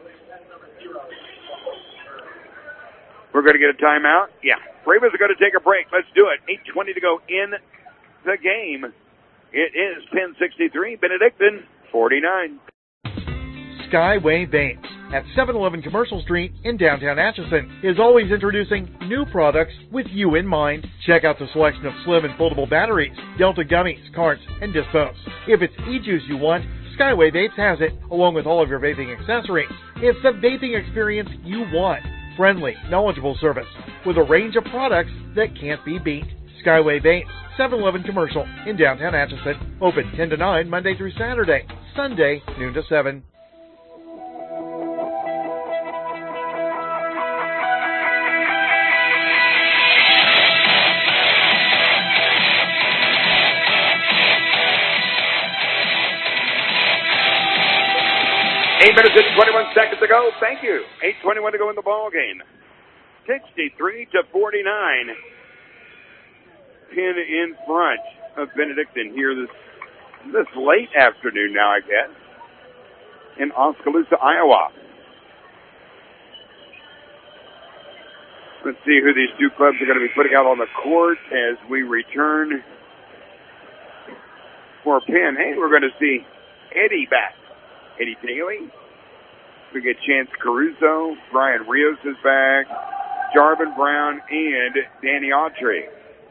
We're going to get a timeout? Yeah. Ravens are going to take a break. Let's do it. 8:20 to go in the game. It is Penn 63, Benedictine 49. Skyway Vapes at 711 Commercial Street in downtown Atchison is always introducing new products with you in mind. Check out the selection of slim and foldable batteries, Delta gummies, carts, and dispos. If it's e-juice you want, Skyway Vapes has it, along with all of your vaping accessories. It's the vaping experience you want. Friendly, knowledgeable service with a range of products that can't be beat. Skyway Vapes, 711 Commercial in downtown Atchison. Open 10 to 9 Monday through Saturday. Sunday, noon to 7. Eight minutes and 21 seconds to go. Thank you. 8:21 to go in the ball game. 63-49. Penn in front of Benedictine here this late afternoon now, I guess, in Oskaloosa, Iowa. Let's see who these two clubs are going to be putting out on the court as we return for Penn. Hey, we're going to see Eddie back. Eddie Daly. We get Chance Caruso. Brian Rios is back. Jarvin Brown and Danny Autry.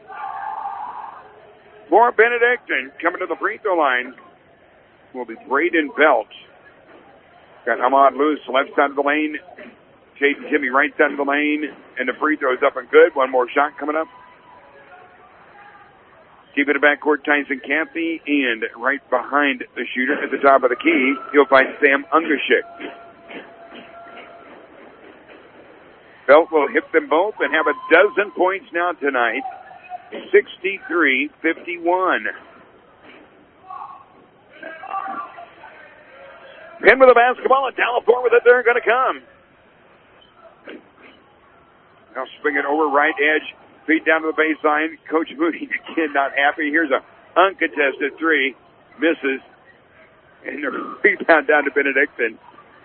For Benedictine, coming to the free throw line will be Braden Belt. Got Ahmad Lewis left side of the lane. Jaden Timme right side of the lane. And the free throw is up and good. One more shot coming up. Keep it a backcourt, Tyson Caffey. And right behind the shooter at the top of the key, you'll find Sam Ungerschick. Belt will hit them both and have a dozen points now tonight. 63-51. Penn with the basketball and Dallas4 with it. They're going to come. Now swing it over right edge. Feet down to the baseline. Coach Moody again not happy. Here's a uncontested 3. Misses. And the rebound down to Benedictine.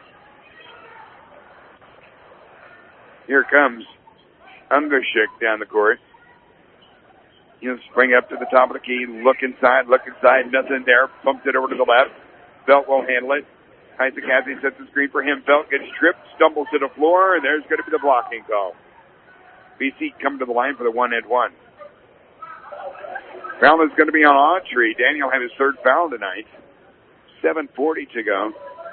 Here comes Ungerschick down the court. He'll spring up to the top of the key, look inside, nothing there. Pumps it over to the left. Belt will handle it. Tyson Caffey sets the screen for him. Belt gets tripped, stumbles to the floor, and there's going to be the blocking call. BC coming to the line for the 1-and-1. Foul is going to be on Autry. Daniel had his third foul tonight. 7:40 to go.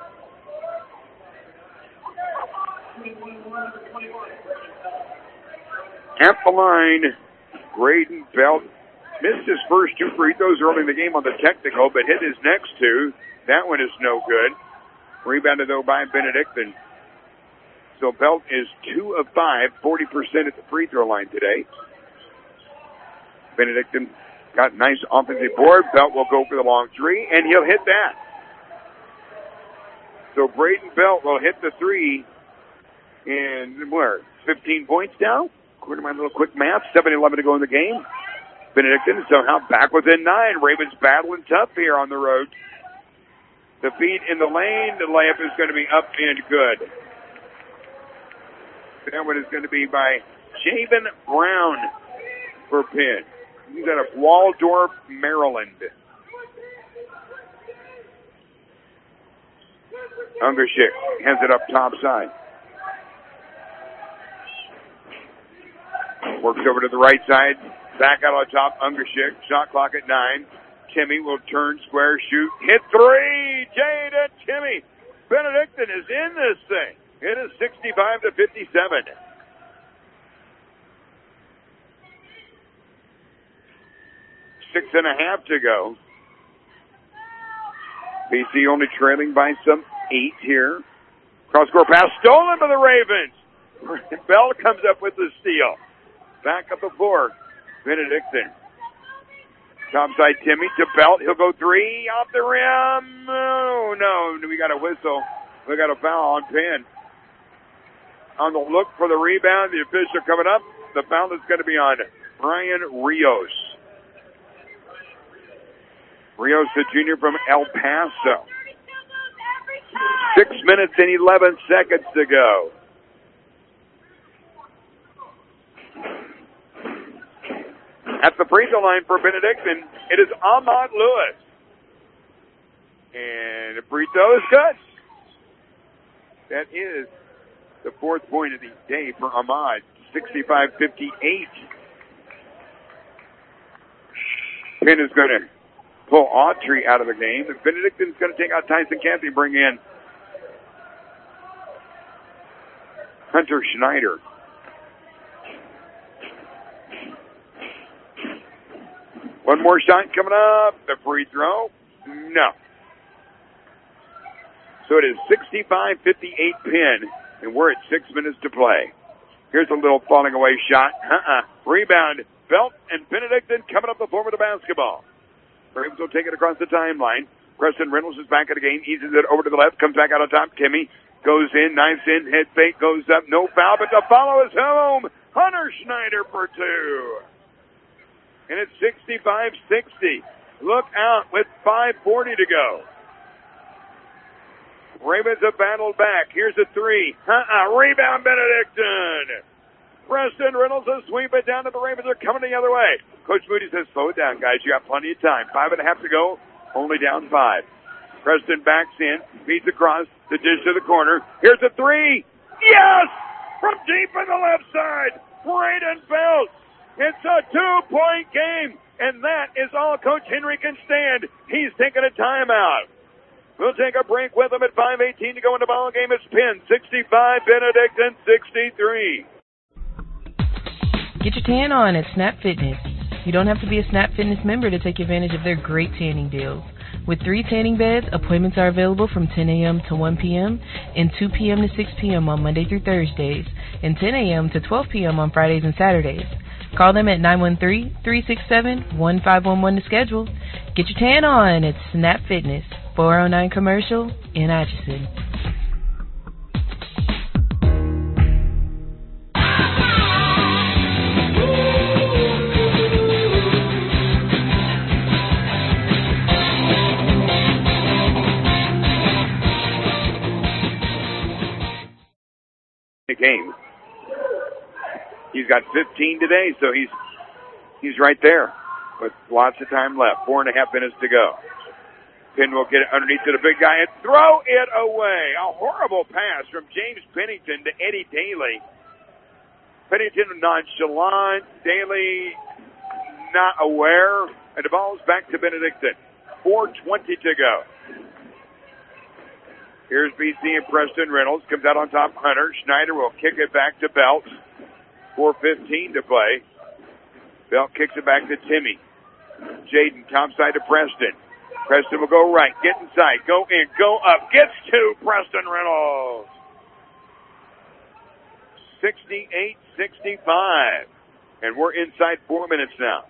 At the line, Braden Belt missed his first 2 free throws early in the game on the technical, but hit his next 2. That one is no good. Rebounded, though, by Benedictine. So Belt is 2 of 5, 40% at the free throw line today. Benedictine got nice offensive board. Belt will go for the long 3, and he'll hit that. So Braden Belt will hit the 3, and 15 points now? According to my little quick math, 7-11 to go in the game. Benedictine somehow back within 9. Ravens battling tough here on the road. The feed in the lane. The layup is going to be up and good. That one is going to be by Javen Brown for Penn. He's out of Waldorf, Maryland. Ungerschik has it up top side. Works over to the right side. Back out on top, Ungerschik. Shot clock at 9. Timmy will turn, square, shoot, hit 3. Jaden Timmy. Benedictine is in this thing. It is 65-57. Six and a half to go. BC only trailing by some 8 here. Cross-court pass stolen by the Ravens. Bell comes up with the steal. Back up the floor. Benedictine. Topside Timmy to Belt. He'll go 3 off the rim. Oh, no. We got a whistle. We got a foul on Penn. On the look for the rebound, the official coming up. The foul is going to be on Brian Rios. Rios, the junior from El Paso. 6 minutes and 11 seconds to go. At the free throw line for Benedictine, it is Ahmad Lewis. And the free throw is good. That is the 4th point of the day for Ahmad. 65-58. Penn is going to pull Autry out of the game. And Benedictine's going to take out Tyson Cathy and bring in Hunter Schneider. One more shot coming up. The free throw. No. So it is 65-58 Penn, and we're at 6 minutes to play. Here's a little falling away shot. Rebound. Belt and Benedictine coming up the floor with the basketball. Ravens will take it across the timeline. Preston Reynolds is back at the game. Eases it over to the left. Comes back out on top. Timmy goes in. Knives in. Head fake. Goes up. No foul, but the follow is home. Hunter Schneider for 2. And it's 65-60. Look out with 5:40 to go. Ravens have battled back. Here's a 3. Rebound Benedictine. Preston Reynolds will sweep it down to the Ravens. Are coming the other way. Coach Moody says, slow it down, guys. You got plenty of time. 5.5 to go. Only down 5. Preston backs in. Feeds across. The dish to the corner. Here's a 3. Yes! From deep in the left side. Braden Belt. It's a 2-point game. And that is all Coach Henry can stand. He's taking a timeout. We'll take a break with him at 5:18 to go in the ball game. It's Penn 65, Benedictine 63. Get your tan on at Snap Fitness. You don't have to be a Snap Fitness member to take advantage of their great tanning deals. With 3 tanning beds, appointments are available from 10 a.m. to 1 p.m. and 2 p.m. to 6 p.m. on Monday through Thursdays and 10 a.m. to 12 p.m. on Fridays and Saturdays. Call them at 913-367-1511 to schedule. Get your tan on at Snap Fitness, 409 Commercial in Atchison. Game. He's got 15 today, so he's right there with lots of time left. 4.5 minutes to go. Penn will get it underneath to the big guy and throw it away. A horrible pass from James Pennington to Eddie Daly. Pennington nonchalant. Daly not aware. And the ball is back to Benedictine. 4:20 to go. Here's BC and Preston Reynolds. Comes out on top. Hunter Schneider will kick it back to Belt. 4:15 to play. Belt kicks it back to Timmy. Jaden topside to Preston. Preston will go right. Get inside. Go in. Go up. Gets to Preston Reynolds. 68-65. And we're inside 4 minutes now.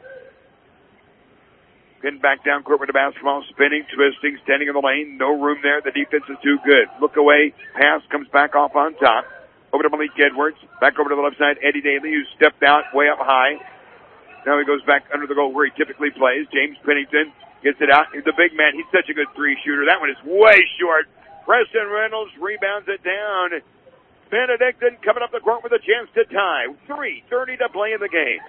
Penn back down court with the basketball, spinning, twisting, standing in the lane. No room there. The defense is too good. Look away. Pass comes back off on top. Over to Malik Edwards. Back over to the left side. Eddie Daly, who stepped out way up high. Now he goes back under the goal where he typically plays. James Pennington gets it out. He's the big man. He's such a good three-shooter. That one is way short. Preston Reynolds rebounds it down. Benedictine coming up the court with a chance to tie. 3:30 to play in the game.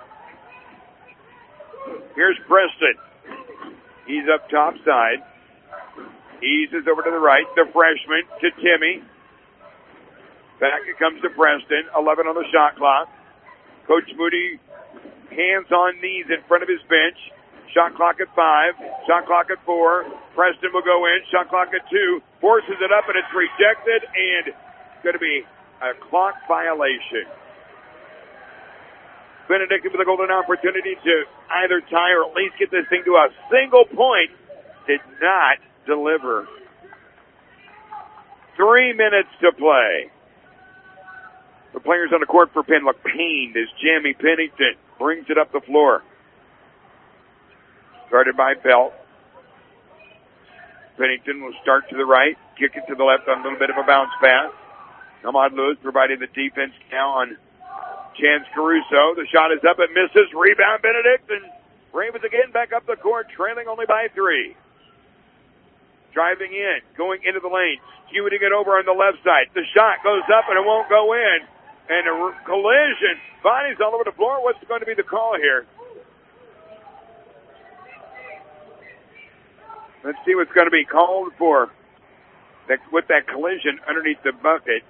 Here's Preston. He's up top side. Eases over to the right. The freshman to Timmy. Back it comes to Preston. 11 on the shot clock. Coach Moody, hands on knees in front of his bench. Shot clock at 5. Shot clock at 4. Preston will go in. Shot clock at 2. Forces it up and it's rejected and it's going to be a clock violation. Benedictine with a golden opportunity to either tie or at least get this thing to a single point. Did not deliver. 3 minutes to play. The players on the court for Penn look pained as Jamie Pennington brings it up the floor. Guarded by Belt. Pennington will start to the right, kick it to the left on a little bit of a bounce pass. Ahmad Lewis providing the defense now on Chance Caruso. The shot is up and misses. Rebound Benedictine. Ravens again back up the court, trailing only by 3. Driving in, going into the lane, skewing it over on the left side. The shot goes up and it won't go in. And a collision. Bodies all over the floor. What's going to be the call here? Let's see what's going to be called for with that collision underneath the bucket.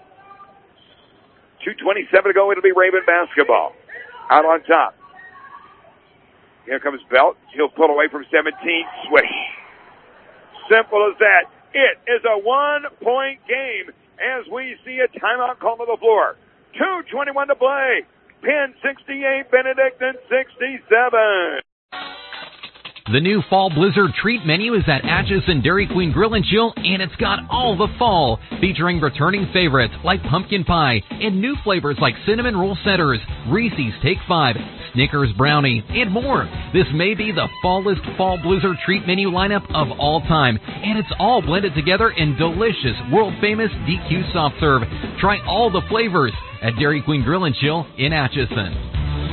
2:27 to go. It'll be Raven basketball. Out on top. Here comes Belt. He'll pull away from 17. Swish. Simple as that. It is a 1-point game as we see a timeout call to the floor. 2:21 to play. Penn 68, Benedictine 67. The new Fall Blizzard treat menu is at Atchison Dairy Queen Grill and Chill, and it's got all the fall, featuring returning favorites like pumpkin pie and new flavors like cinnamon roll setters, Reese's Take 5, Snickers Brownie, and more. This may be the fallest Fall Blizzard treat menu lineup of all time, and it's all blended together in delicious, world-famous DQ soft serve. Try all the flavors at Dairy Queen Grill and Chill in Atchison.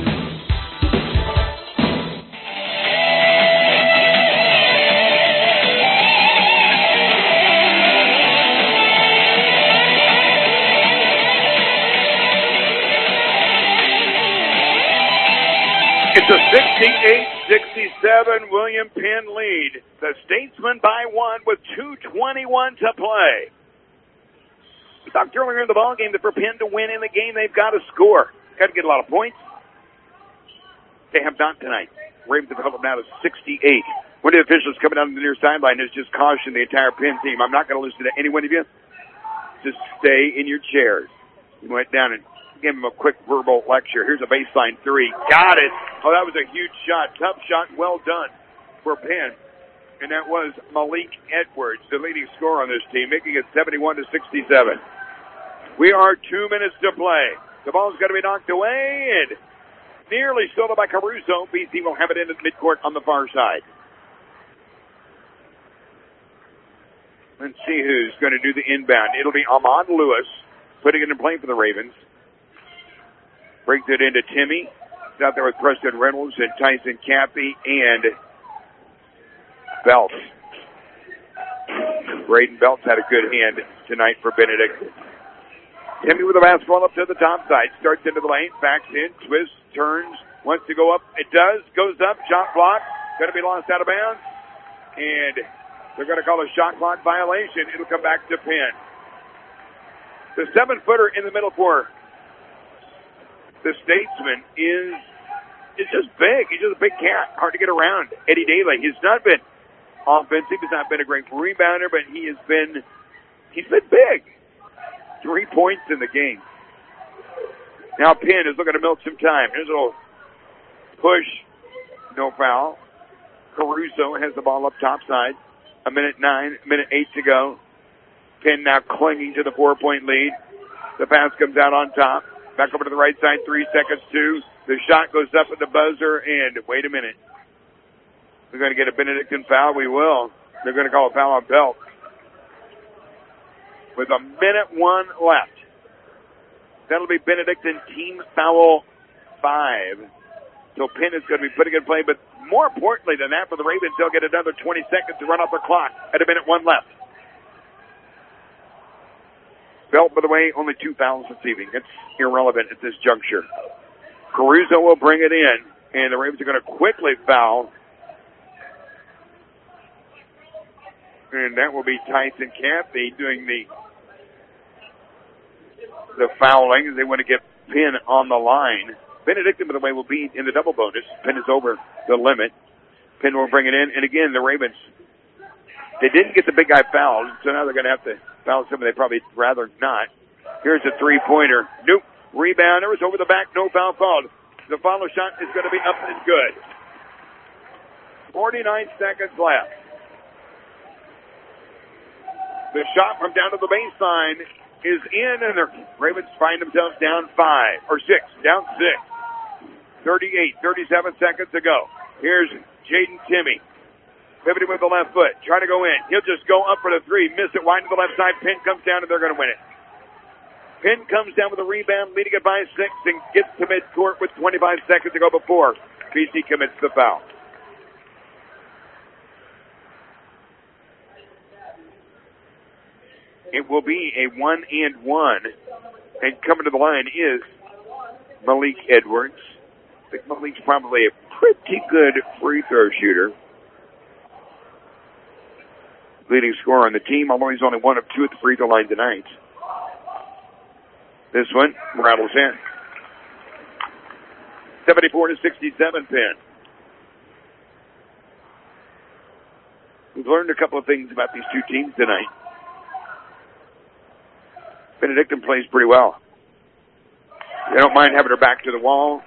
It's a 68-67 William Penn lead. The Statesmen by 1 with 2:21 to play. We talked earlier in the ballgame that for Penn to win in the game, they've got to score. Got to get a lot of points. They have not tonight. Ravens have held them now to 68. One of the officials coming down the near sideline has just cautioned the entire Penn team. I'm not going to listen to any one of you. Just stay in your chairs. He went down and gave him a quick verbal lecture. Here's a baseline 3. Got it. Oh, that was a huge shot. Tough shot. Well done for Penn. And that was Malik Edwards, the leading scorer on this team, making it 71-67. We are 2 minutes to play. The ball's going to be knocked away and nearly stolen by Caruso. BC will have it in the midcourt on the far side. Let's see who's going to do the inbound. It'll be Ahmad Lewis putting it in play for the Ravens. Brings it into Timmy. He's out there with Preston Reynolds and Tyson Cappy and Belt. Braden Belt's had a good hand tonight for Benedict. Timmy with the basketball up to the top side. Starts into the lane, backs in, twists, turns, wants to go up. It does, goes up, shot block. Going to be lost out of bounds. And they're going to call a shot clock violation. It'll come back to Penn. The 7-footer in the middle for the Statesman is just big. He's just a big cat. Hard to get around. Eddie Daly, he's not been offensive. He's not been a great rebounder, but he's been big. 3 points in the game. Now Penn is looking to milk some time. Here's a little push. No foul. Caruso has the ball up top side. 1:09, 1:08 to go. Penn now clinging to the 4-point lead. The pass comes out on top. Back over to the right side, 3 seconds, 2. The shot goes up at the buzzer, and wait a minute. We're going to get a Benedictine foul. We will. They're going to call a foul on Belt. With 1:01 left. That'll be Benedictine team foul 5. So Penn is going to be putting in play, but more importantly than that for the Ravens, they'll get another 20 seconds to run off the clock at 1:01 left. Belt, by the way, only 2 fouls this evening. It's irrelevant at this juncture. Caruso will bring it in, and the Ravens are going to quickly foul. And that will be Tyson Cathy doing the fouling. They want to get Penn on the line. Benedictine, by the way, will be in the double bonus. Penn is over the limit. Penn will bring it in. And again, the Ravens, they didn't get the big guy fouled, so now they're going to have to foul somebody they probably rather not. Here's a three-pointer. Nope. Rebound. It was over the back. No foul called. The follow shot is going to be up and good. 49 seconds left. The shot from down to the baseline is in, and the Ravens find themselves down 5 or 6. Down 6. 37 seconds to go. Here's Jaden Timme. Pivoting with the left foot. Trying to go in. He'll just go up for the 3. Miss it wide to the left side. Penn comes down, and they're going to win it. Penn comes down with a rebound, leading it by 6, and gets to midcourt with 25 seconds to go before BC commits the foul. It will be a 1-and-1. And coming to the line is Malik Edwards. I think Malik's probably a pretty good free throw shooter. Leading scorer on the team, although he's only 1 of 2 at the free throw line tonight. This one rattles in. 74-67 Penn. We've learned a couple of things about these two teams tonight. Benedictine plays pretty well. They don't mind having their back to the wall.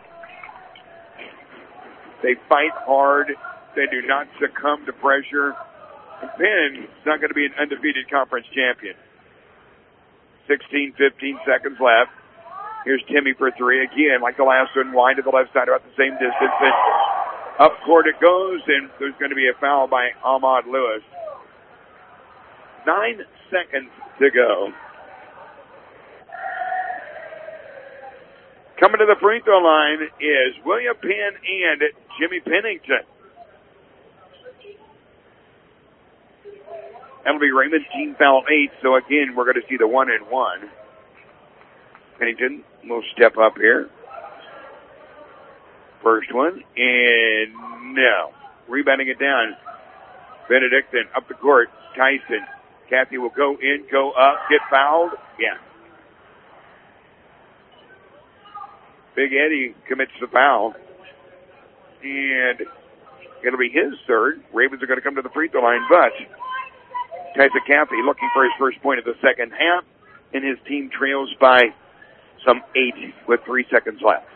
They fight hard. They do not succumb to pressure. And Penn is not going to be an undefeated conference champion. 15 seconds left. Here's Timme for 3. Again, like the last one, wide to the left side, about the same distance. And up court it goes, and there's going to be a foul by Ahmad Lewis. 9 seconds to go. Coming to the free throw line is William Penn and Jimmy Pennington. That'll be Raymond team foul 8, so again, we're going to see the 1-and-1. Pennington will step up here. First one, and no. Rebounding it down. Benedictine up the court. Tyson. Cathy will go in, go up, get fouled. Yeah. Big Eddie commits the foul. And it'll be his third. Ravens are going to come to the free throw line, but Tyson Cathy looking for his first point of the second half, and his team trails by some 8 with 3 seconds left.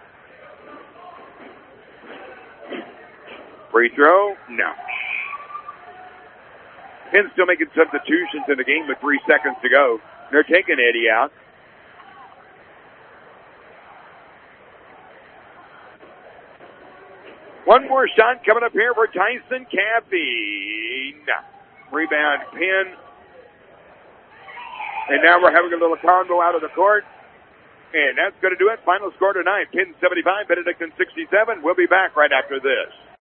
Free throw? No. Penn still making substitutions in the game with 3 seconds to go. They're taking Eddie out. One more shot coming up here for Tyson Cathy. No. Rebound, Penn. And now we're having a little combo out of the court. And that's going to do it. Final score tonight, Penn 75, Benedictine 67. We'll be back right after this.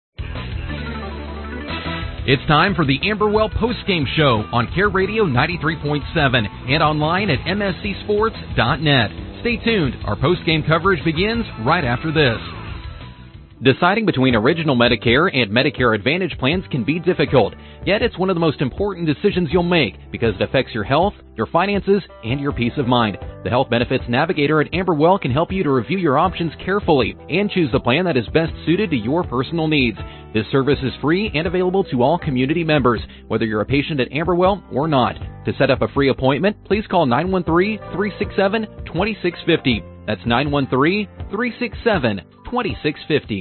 It's time for the Amberwell postgame show on Care Radio 93.7 and online at mscsports.net. Stay tuned. Our postgame coverage begins right after this. Deciding between Original Medicare and Medicare Advantage plans can be difficult, yet it's one of the most important decisions you'll make because it affects your health, your finances, and your peace of mind. The Health Benefits Navigator at Amberwell can help you to review your options carefully and choose the plan that is best suited to your personal needs. This service is free and available to all community members, whether you're a patient at Amberwell or not. To set up a free appointment, please call 913-367-2650. That's 913-367-2650.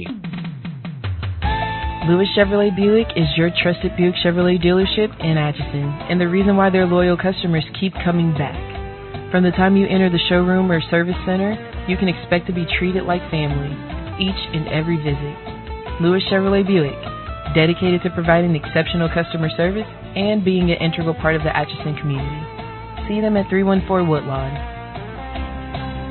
Lewis Chevrolet Buick is your trusted Buick Chevrolet dealership in Atchison, and the reason why their loyal customers keep coming back. From the time you enter the showroom or service center, you can expect to be treated like family each and every visit. Lewis Chevrolet Buick, dedicated to providing exceptional customer service and being an integral part of the Atchison community. See them at 314 Woodlawn.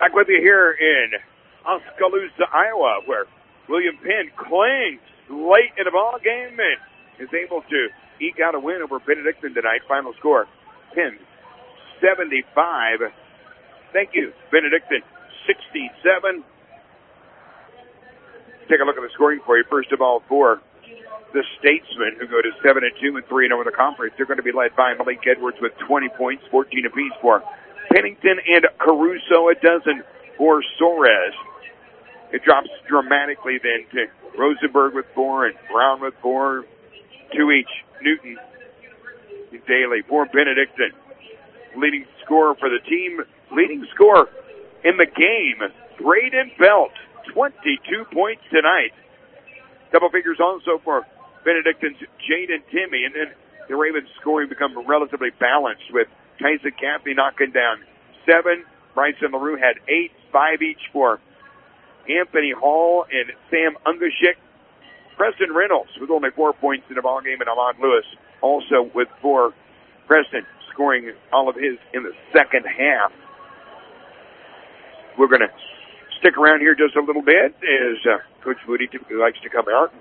Back with you here in Oskaloosa, Iowa, where William Penn clings late in the ball game and is able to eke out a win over Benedictine tonight. Final score, Penn 75. Thank you, Benedictine 67. Take a look at the scoring for you. First of all, for the Statesmen, who go to 7-2 and 3-0 in the conference, they're going to be led by Malik Edwards with 20 points, 14 apiece for Pennington and Caruso, a dozen for Suarez. It drops dramatically then to Rosenberg with 4 and Brown with 4, 2 each. Newton and Daly for Benedictine. Leading scorer for the team, leading scorer in the game, Braden Belt, 22 points tonight. Double figures also for Benedictine's Jaden Timmy, and then the Ravens scoring become relatively balanced with Tyson Caffey knocking down 7. Bryson LaRue had 8, 5 each for Anthony Hall and Sam Ungashik. Preston Reynolds with only 4 points in the ballgame, and Ahmad Lewis also with 4. Preston scoring all of his in the second half. We're going to stick around here just a little bit as Coach Moody typically likes to come out.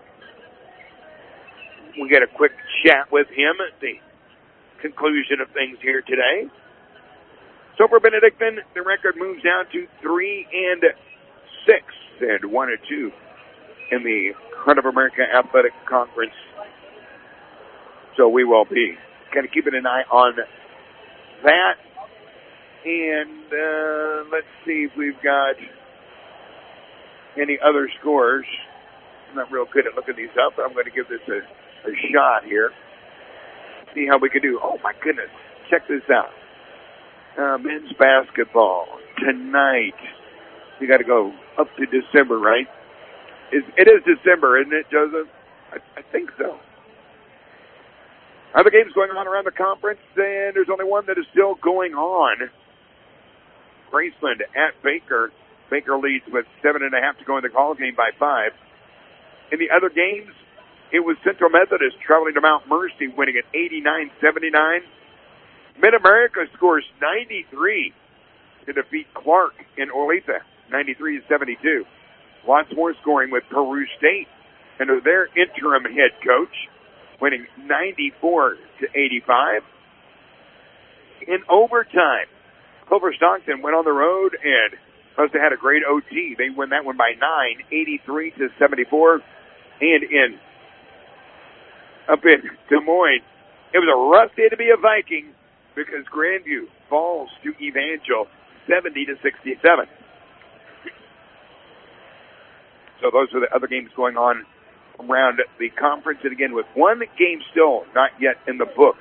We get a quick chat with him at the conclusion of things here today. So for Benedictine, the record moves down to 3-6 and 1-2 in the Heart of America Athletic Conference. So we will be kind of keeping an eye on that. And let's see if we've got any other scores. I'm not real good at looking these up, but I'm going to give this a shot here. See how we can do. Oh, my goodness. Check this out. Men's basketball tonight. We got to go up to December, right? It is December, isn't it, Joseph? I think so. Other games going on around the conference, and there's only one that is still going on. Graceland at Baker. Baker leads with 7.5 to go in the call game by 5. In the other games, it was Central Methodist traveling to Mount Mercy, winning at 89-79. Mid-America scores 93 to defeat Clark in Olathe, 93-72. Lots more scoring with Peru State under their interim head coach, winning 94-85. In overtime, Clover Stockton went on the road and must have had a great OT. They win that one by 9, 83-74. And up in Des Moines, it was a rough day to be a Viking because Grandview falls to Evangel 70-67. So those are the other games going on around the conference. And again, with one game still not yet in the book,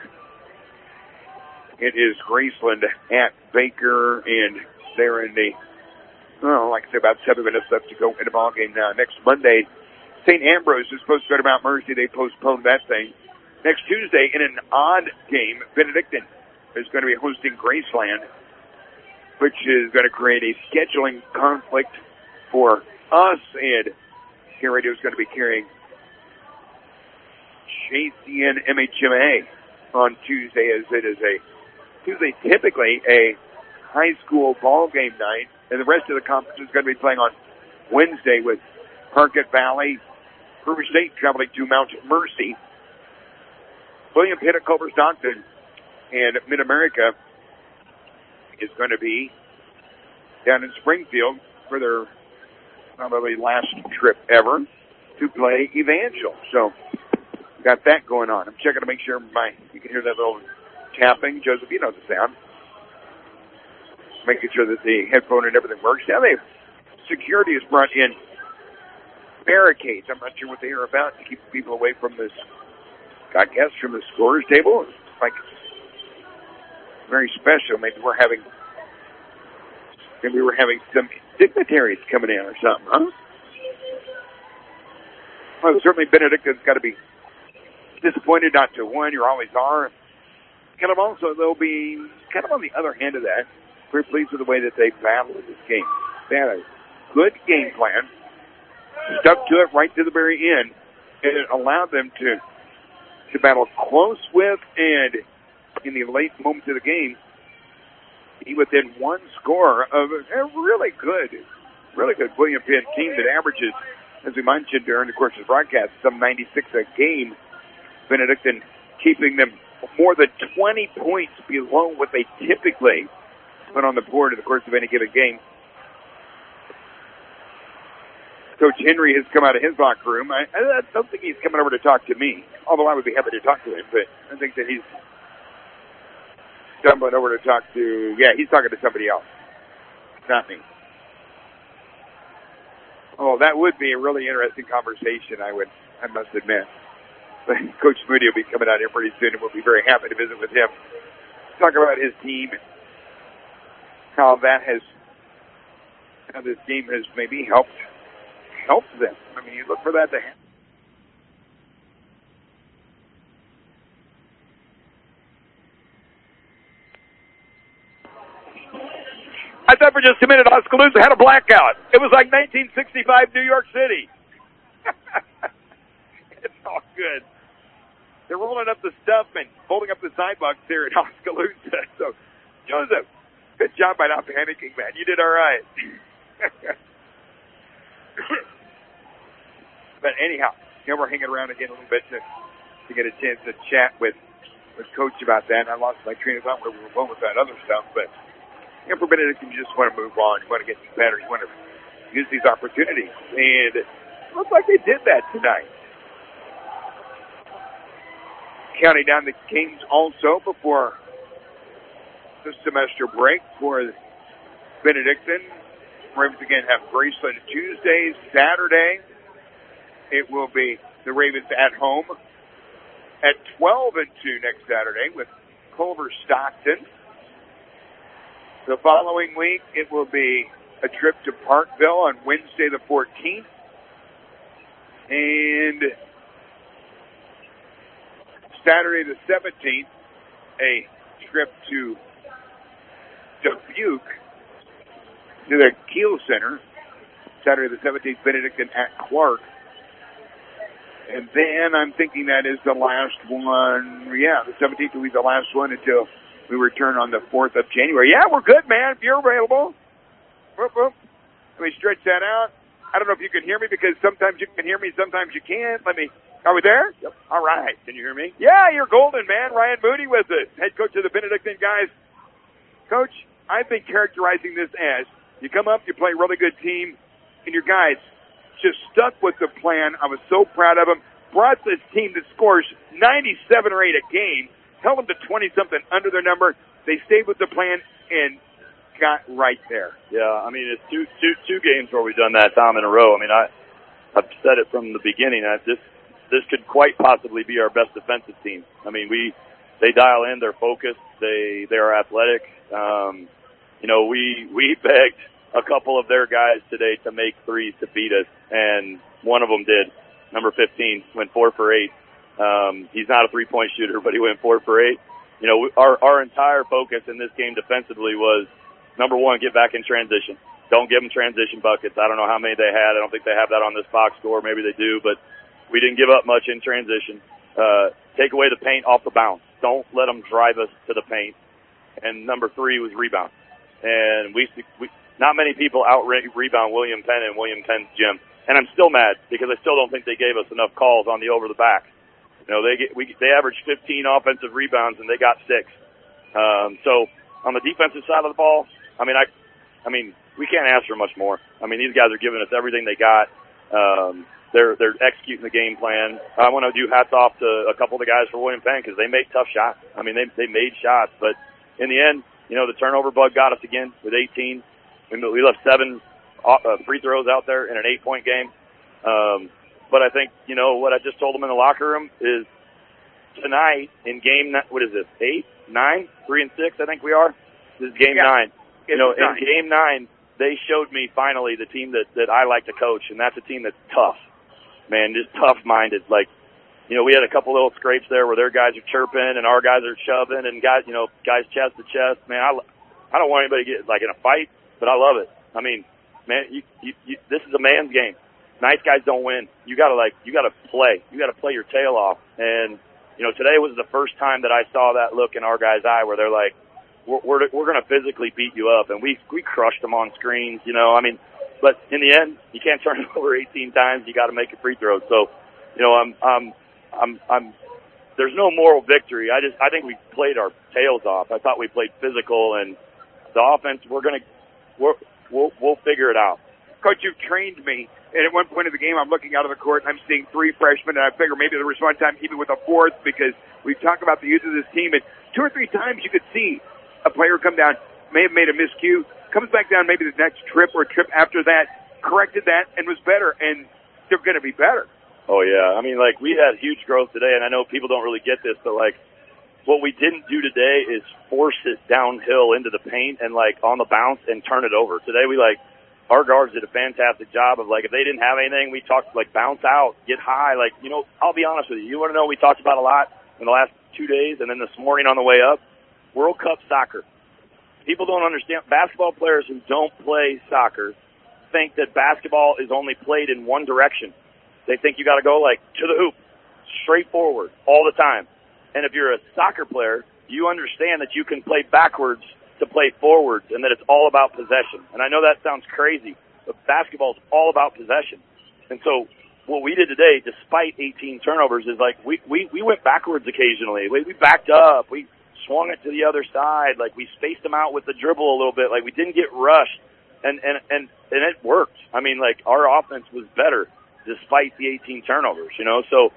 it is Graceland at Baker, and they're in the, like I said, about 7 minutes left to go in the ball game now. Next Monday, St. Ambrose is supposed to go to Mount Mercy. They postponed that thing. Next Tuesday, in an odd game, Benedictine is going to be hosting Graceland, which is going to create a scheduling conflict for us, and Care Radio is going to be carrying JCN MHMA on Tuesday, as it is Tuesday typically a high school ball game night, and the rest of the conference is going to be playing on Wednesday with Parkett Valley, Peru State traveling to Mount Mercy, William Pitt at Culver Stockton, and Mid-America is going to be down in Springfield for their probably last trip ever to play Evangel. So, got that going on. I'm checking to make sure you can hear that little tapping. Joseph, you know the sound. Making sure that the headphone and everything works. Now security has brought in barricades. I'm not sure what they are about to keep people away from this, I guess, from the scorer's table. It's like very special. Maybe we're having some dignitaries coming in or something, huh? Well, certainly Benedictine's got to be disappointed not to win. You always are. Kind of also, they'll be kind of on the other hand of that. We're pleased with the way that they battled this game. They had a good game plan, stuck to it right to the very end, and it allowed them to battle close with, and in the late moments of the game, be within one score of a really good William Penn team that averages, as we mentioned during the course of the broadcast, some 96 a game. Benedictine keeping them more than 20 points below what they typically put on the board in the course of any given game. Coach Henry has come out of his locker room. I don't think he's coming over to talk to me, although I would be happy to talk to him, but I think that he's stumbling over to talk to, he's talking to somebody else. Not me. Oh, that would be a really interesting conversation, I must admit. Coach Moody will be coming out here pretty soon, and we'll be very happy to visit with him. Talk about his team and how this game has maybe helped them. I mean, you look for that to happen. I thought for just a minute Oskaloosa had a blackout. It was like 1965 New York City. It's all good. They're rolling up the stuff and folding up the sidewalks here in Oskaloosa. So, Joseph, good job by not panicking, man. You did all right. But anyhow, we're hanging around again a little bit to get a chance to chat with Coach about that. And I lost my train of thought where we were going with that other stuff. But for Benedictine, you just want to move on. You want to get better. You want to use these opportunities. And it looks like they did that tonight. Counting down the games also before the semester break for Benedictine. Ravens again have Graceland Tuesday, Saturday. It will be the Ravens at home at 12-2 next Saturday with Culver Stockton. The following week, it will be a trip to Parkville on Wednesday the 14th. And Saturday the 17th, a trip to Dubuque to the Kiel Center. Saturday the 17th, Benedictine at Clark. And then I'm thinking that is the last one. Yeah, the 17th will be the last one until we return on the 4th of January. Yeah, we're good, man. If you're available. Whoop, whoop. Let me stretch that out. I don't know if you can hear me because sometimes you can hear me, sometimes you can't. Are we there? Yep. All right. Can you hear me? Yeah, you're golden, man. Ryan Moody with us, head coach of the Benedictine guys. Coach, I've been characterizing this as you come up, you play a really good team, and your guys just stuck with the plan. I was so proud of them. Brought this team that scores 97 or 8 a game, held them to 20-something under their number. They stayed with the plan and got right there. Yeah, I mean, it's two games where we've done that, Tom, in a row. I mean, I've said it from the beginning. This could quite possibly be our best defensive team. I mean, they dial in, they're focused, they are athletic. We begged a couple of their guys today to make threes to beat us, and one of them did. Number 15 went 4 for 8. He's not a three-point shooter, but he went 4 for 8. Our entire focus in this game defensively was, number one, get back in transition. Don't give them transition buckets. I don't know how many they had. I don't think they have that on this box score. Maybe they do, but we didn't give up much in transition. Take away the paint off the bounce. Don't let them drive us to the paint. And number 3 was rebound. And we not many people out-rebound William Penn and William Penn's gym. And I'm still mad because I still don't think they gave us enough calls on the over-the-back. They averaged 15 offensive rebounds and they got 6. So on the defensive side of the ball, I mean, we can't ask for much more. I mean, these guys are giving us everything they got. They're executing the game plan. I want to do hats off to a couple of the guys for William Penn because they made tough shots. I mean, they made shots, but in the end, the turnover bug got us again with 18. We left 7 free throws out there in an 8-point game. But I think, what I just told them in the locker room is tonight in game, what is this, 8, 9, 3 and 6, I think we are? This is game 9. In game 9, they showed me finally the team that I like to coach, and that's a team that's tough. Man, just tough-minded. We had a couple little scrapes there where their guys are chirping and our guys are shoving and guys chest to chest. Man, I don't want anybody to get, in a fight, but I love it. I mean, man, this is a man's game. Nice guys don't win. You gotta play. You gotta play your tail off. And, today was the first time that I saw that look in our guys' eye where they're like, we're going to physically beat you up, and we crushed them on screens, you know. I mean, but in the end, you can't turn it over 18 times. You got to make a free throw. So, you know, I'm there's no moral victory. I think we played our tails off. I thought we played physical, and the offense we'll figure it out. Coach, you've trained me, and at one point of the game, I'm looking out of the court, and I'm seeing 3 freshmen, and I figure maybe there was one time even with a 4th, because we've talked about the youth of this team, and 2 or 3 times you could see a player come down, may have made a miscue, comes back down maybe the next trip or trip after that, corrected that, and was better, and they're going to be better. Oh, yeah. I mean, like, we had huge growth today, and I know people don't really get this, but, like, what we didn't do today is force it downhill into the paint and, like, on the bounce and turn it over. Today we, like, our guards did a fantastic job of, like, if they didn't have anything, we talked, like, bounce out, get high. Like, you know, I'll be honest with you. You want to know what we talked about a lot in the last 2 days and then this morning on the way up? World Cup soccer. People don't understand. Basketball players who don't play soccer think that basketball is only played in one direction. They think you got to go, like, to the hoop, straight forward, all the time. And if you're a soccer player, you understand that you can play backwards to play forwards and that it's all about possession. And I know that sounds crazy, but basketball is all about possession. And so what we did today, despite 18 turnovers, is like we went backwards occasionally. We backed up. We swung it to the other side. Like, we spaced them out with the dribble a little bit. Like, we didn't get rushed. And it worked. I mean, like, our offense was better despite the 18 turnovers, you know. So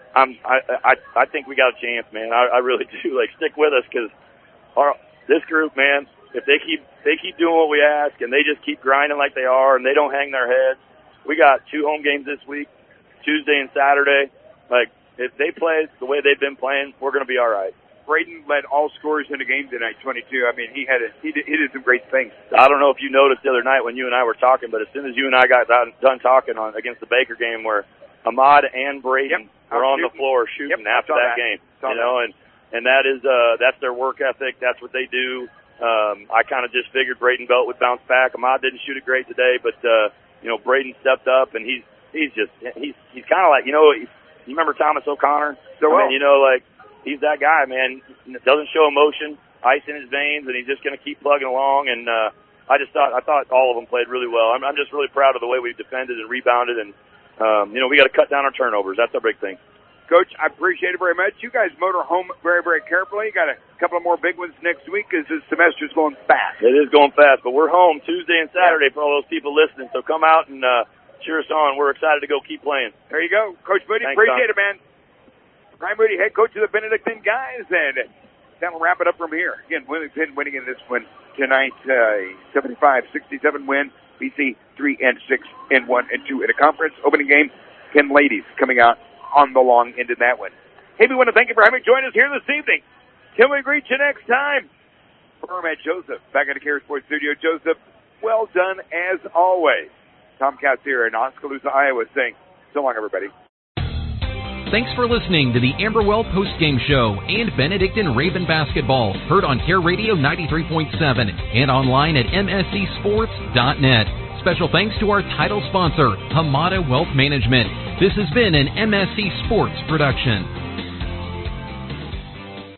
I think we got a chance, man. I really do. Like, stick with us, because this group, man, if they keep doing what we ask and they just keep grinding like they are and they don't hang their heads. We got 2 home games this week, Tuesday and Saturday. Like, if they play the way they've been playing, we're going to be all right. Braden led all scorers in the game tonight, 22. I mean, he did some great things. I don't know if you noticed the other night when you and I were talking, but as soon as you and I got done talking against the Baker game, where Ahmad and Braden were on the floor shooting after that game, you know, and that is that's their work ethic. That's what they do. I kind of just figured Braden Belt would bounce back. Ahmad didn't shoot it great today, but you know, Braden stepped up, and he's kind of like, you know, you remember Thomas O'Connor? So well. I mean, you know, like, he's that guy, man. Doesn't show emotion, ice in his veins, and he's just going to keep plugging along. And I thought all of them played really well. I'm just really proud of the way we defended and rebounded, and you know, we got to cut down our turnovers. That's our big thing. Coach, I appreciate it very much. You guys motor home very, very carefully. Got a couple of more big ones next week because this semester's going fast. It is going fast, but we're home Tuesday and Saturday for all those people listening. So come out and cheer us on. We're excited to go keep playing. There you go. Coach Moody, Thanks, appreciate Tom. it, man. Ryan Moody, head coach of the Benedictine guys, and that'll wrap it up from here. Again, Wilmington winning in this one tonight, 75-67 win. BC 3-6 and 1-2 in a conference opening game. 10 ladies coming out on the long end of that one. Hey, we want to thank you for having joined us here this evening. Till we greet you next time. For Matt Joseph, back at the Care Sports Studio. Joseph, well done as always. Tom Katz here in Oskaloosa, Iowa, saying so long, everybody. Thanks for listening to the Amberwell Postgame Show and Benedictine Raven Basketball, heard on Care Radio 93.7 and online at mscsports.net. Special thanks to our title sponsor, Hamada Wealth Management. This has been an MSC Sports production.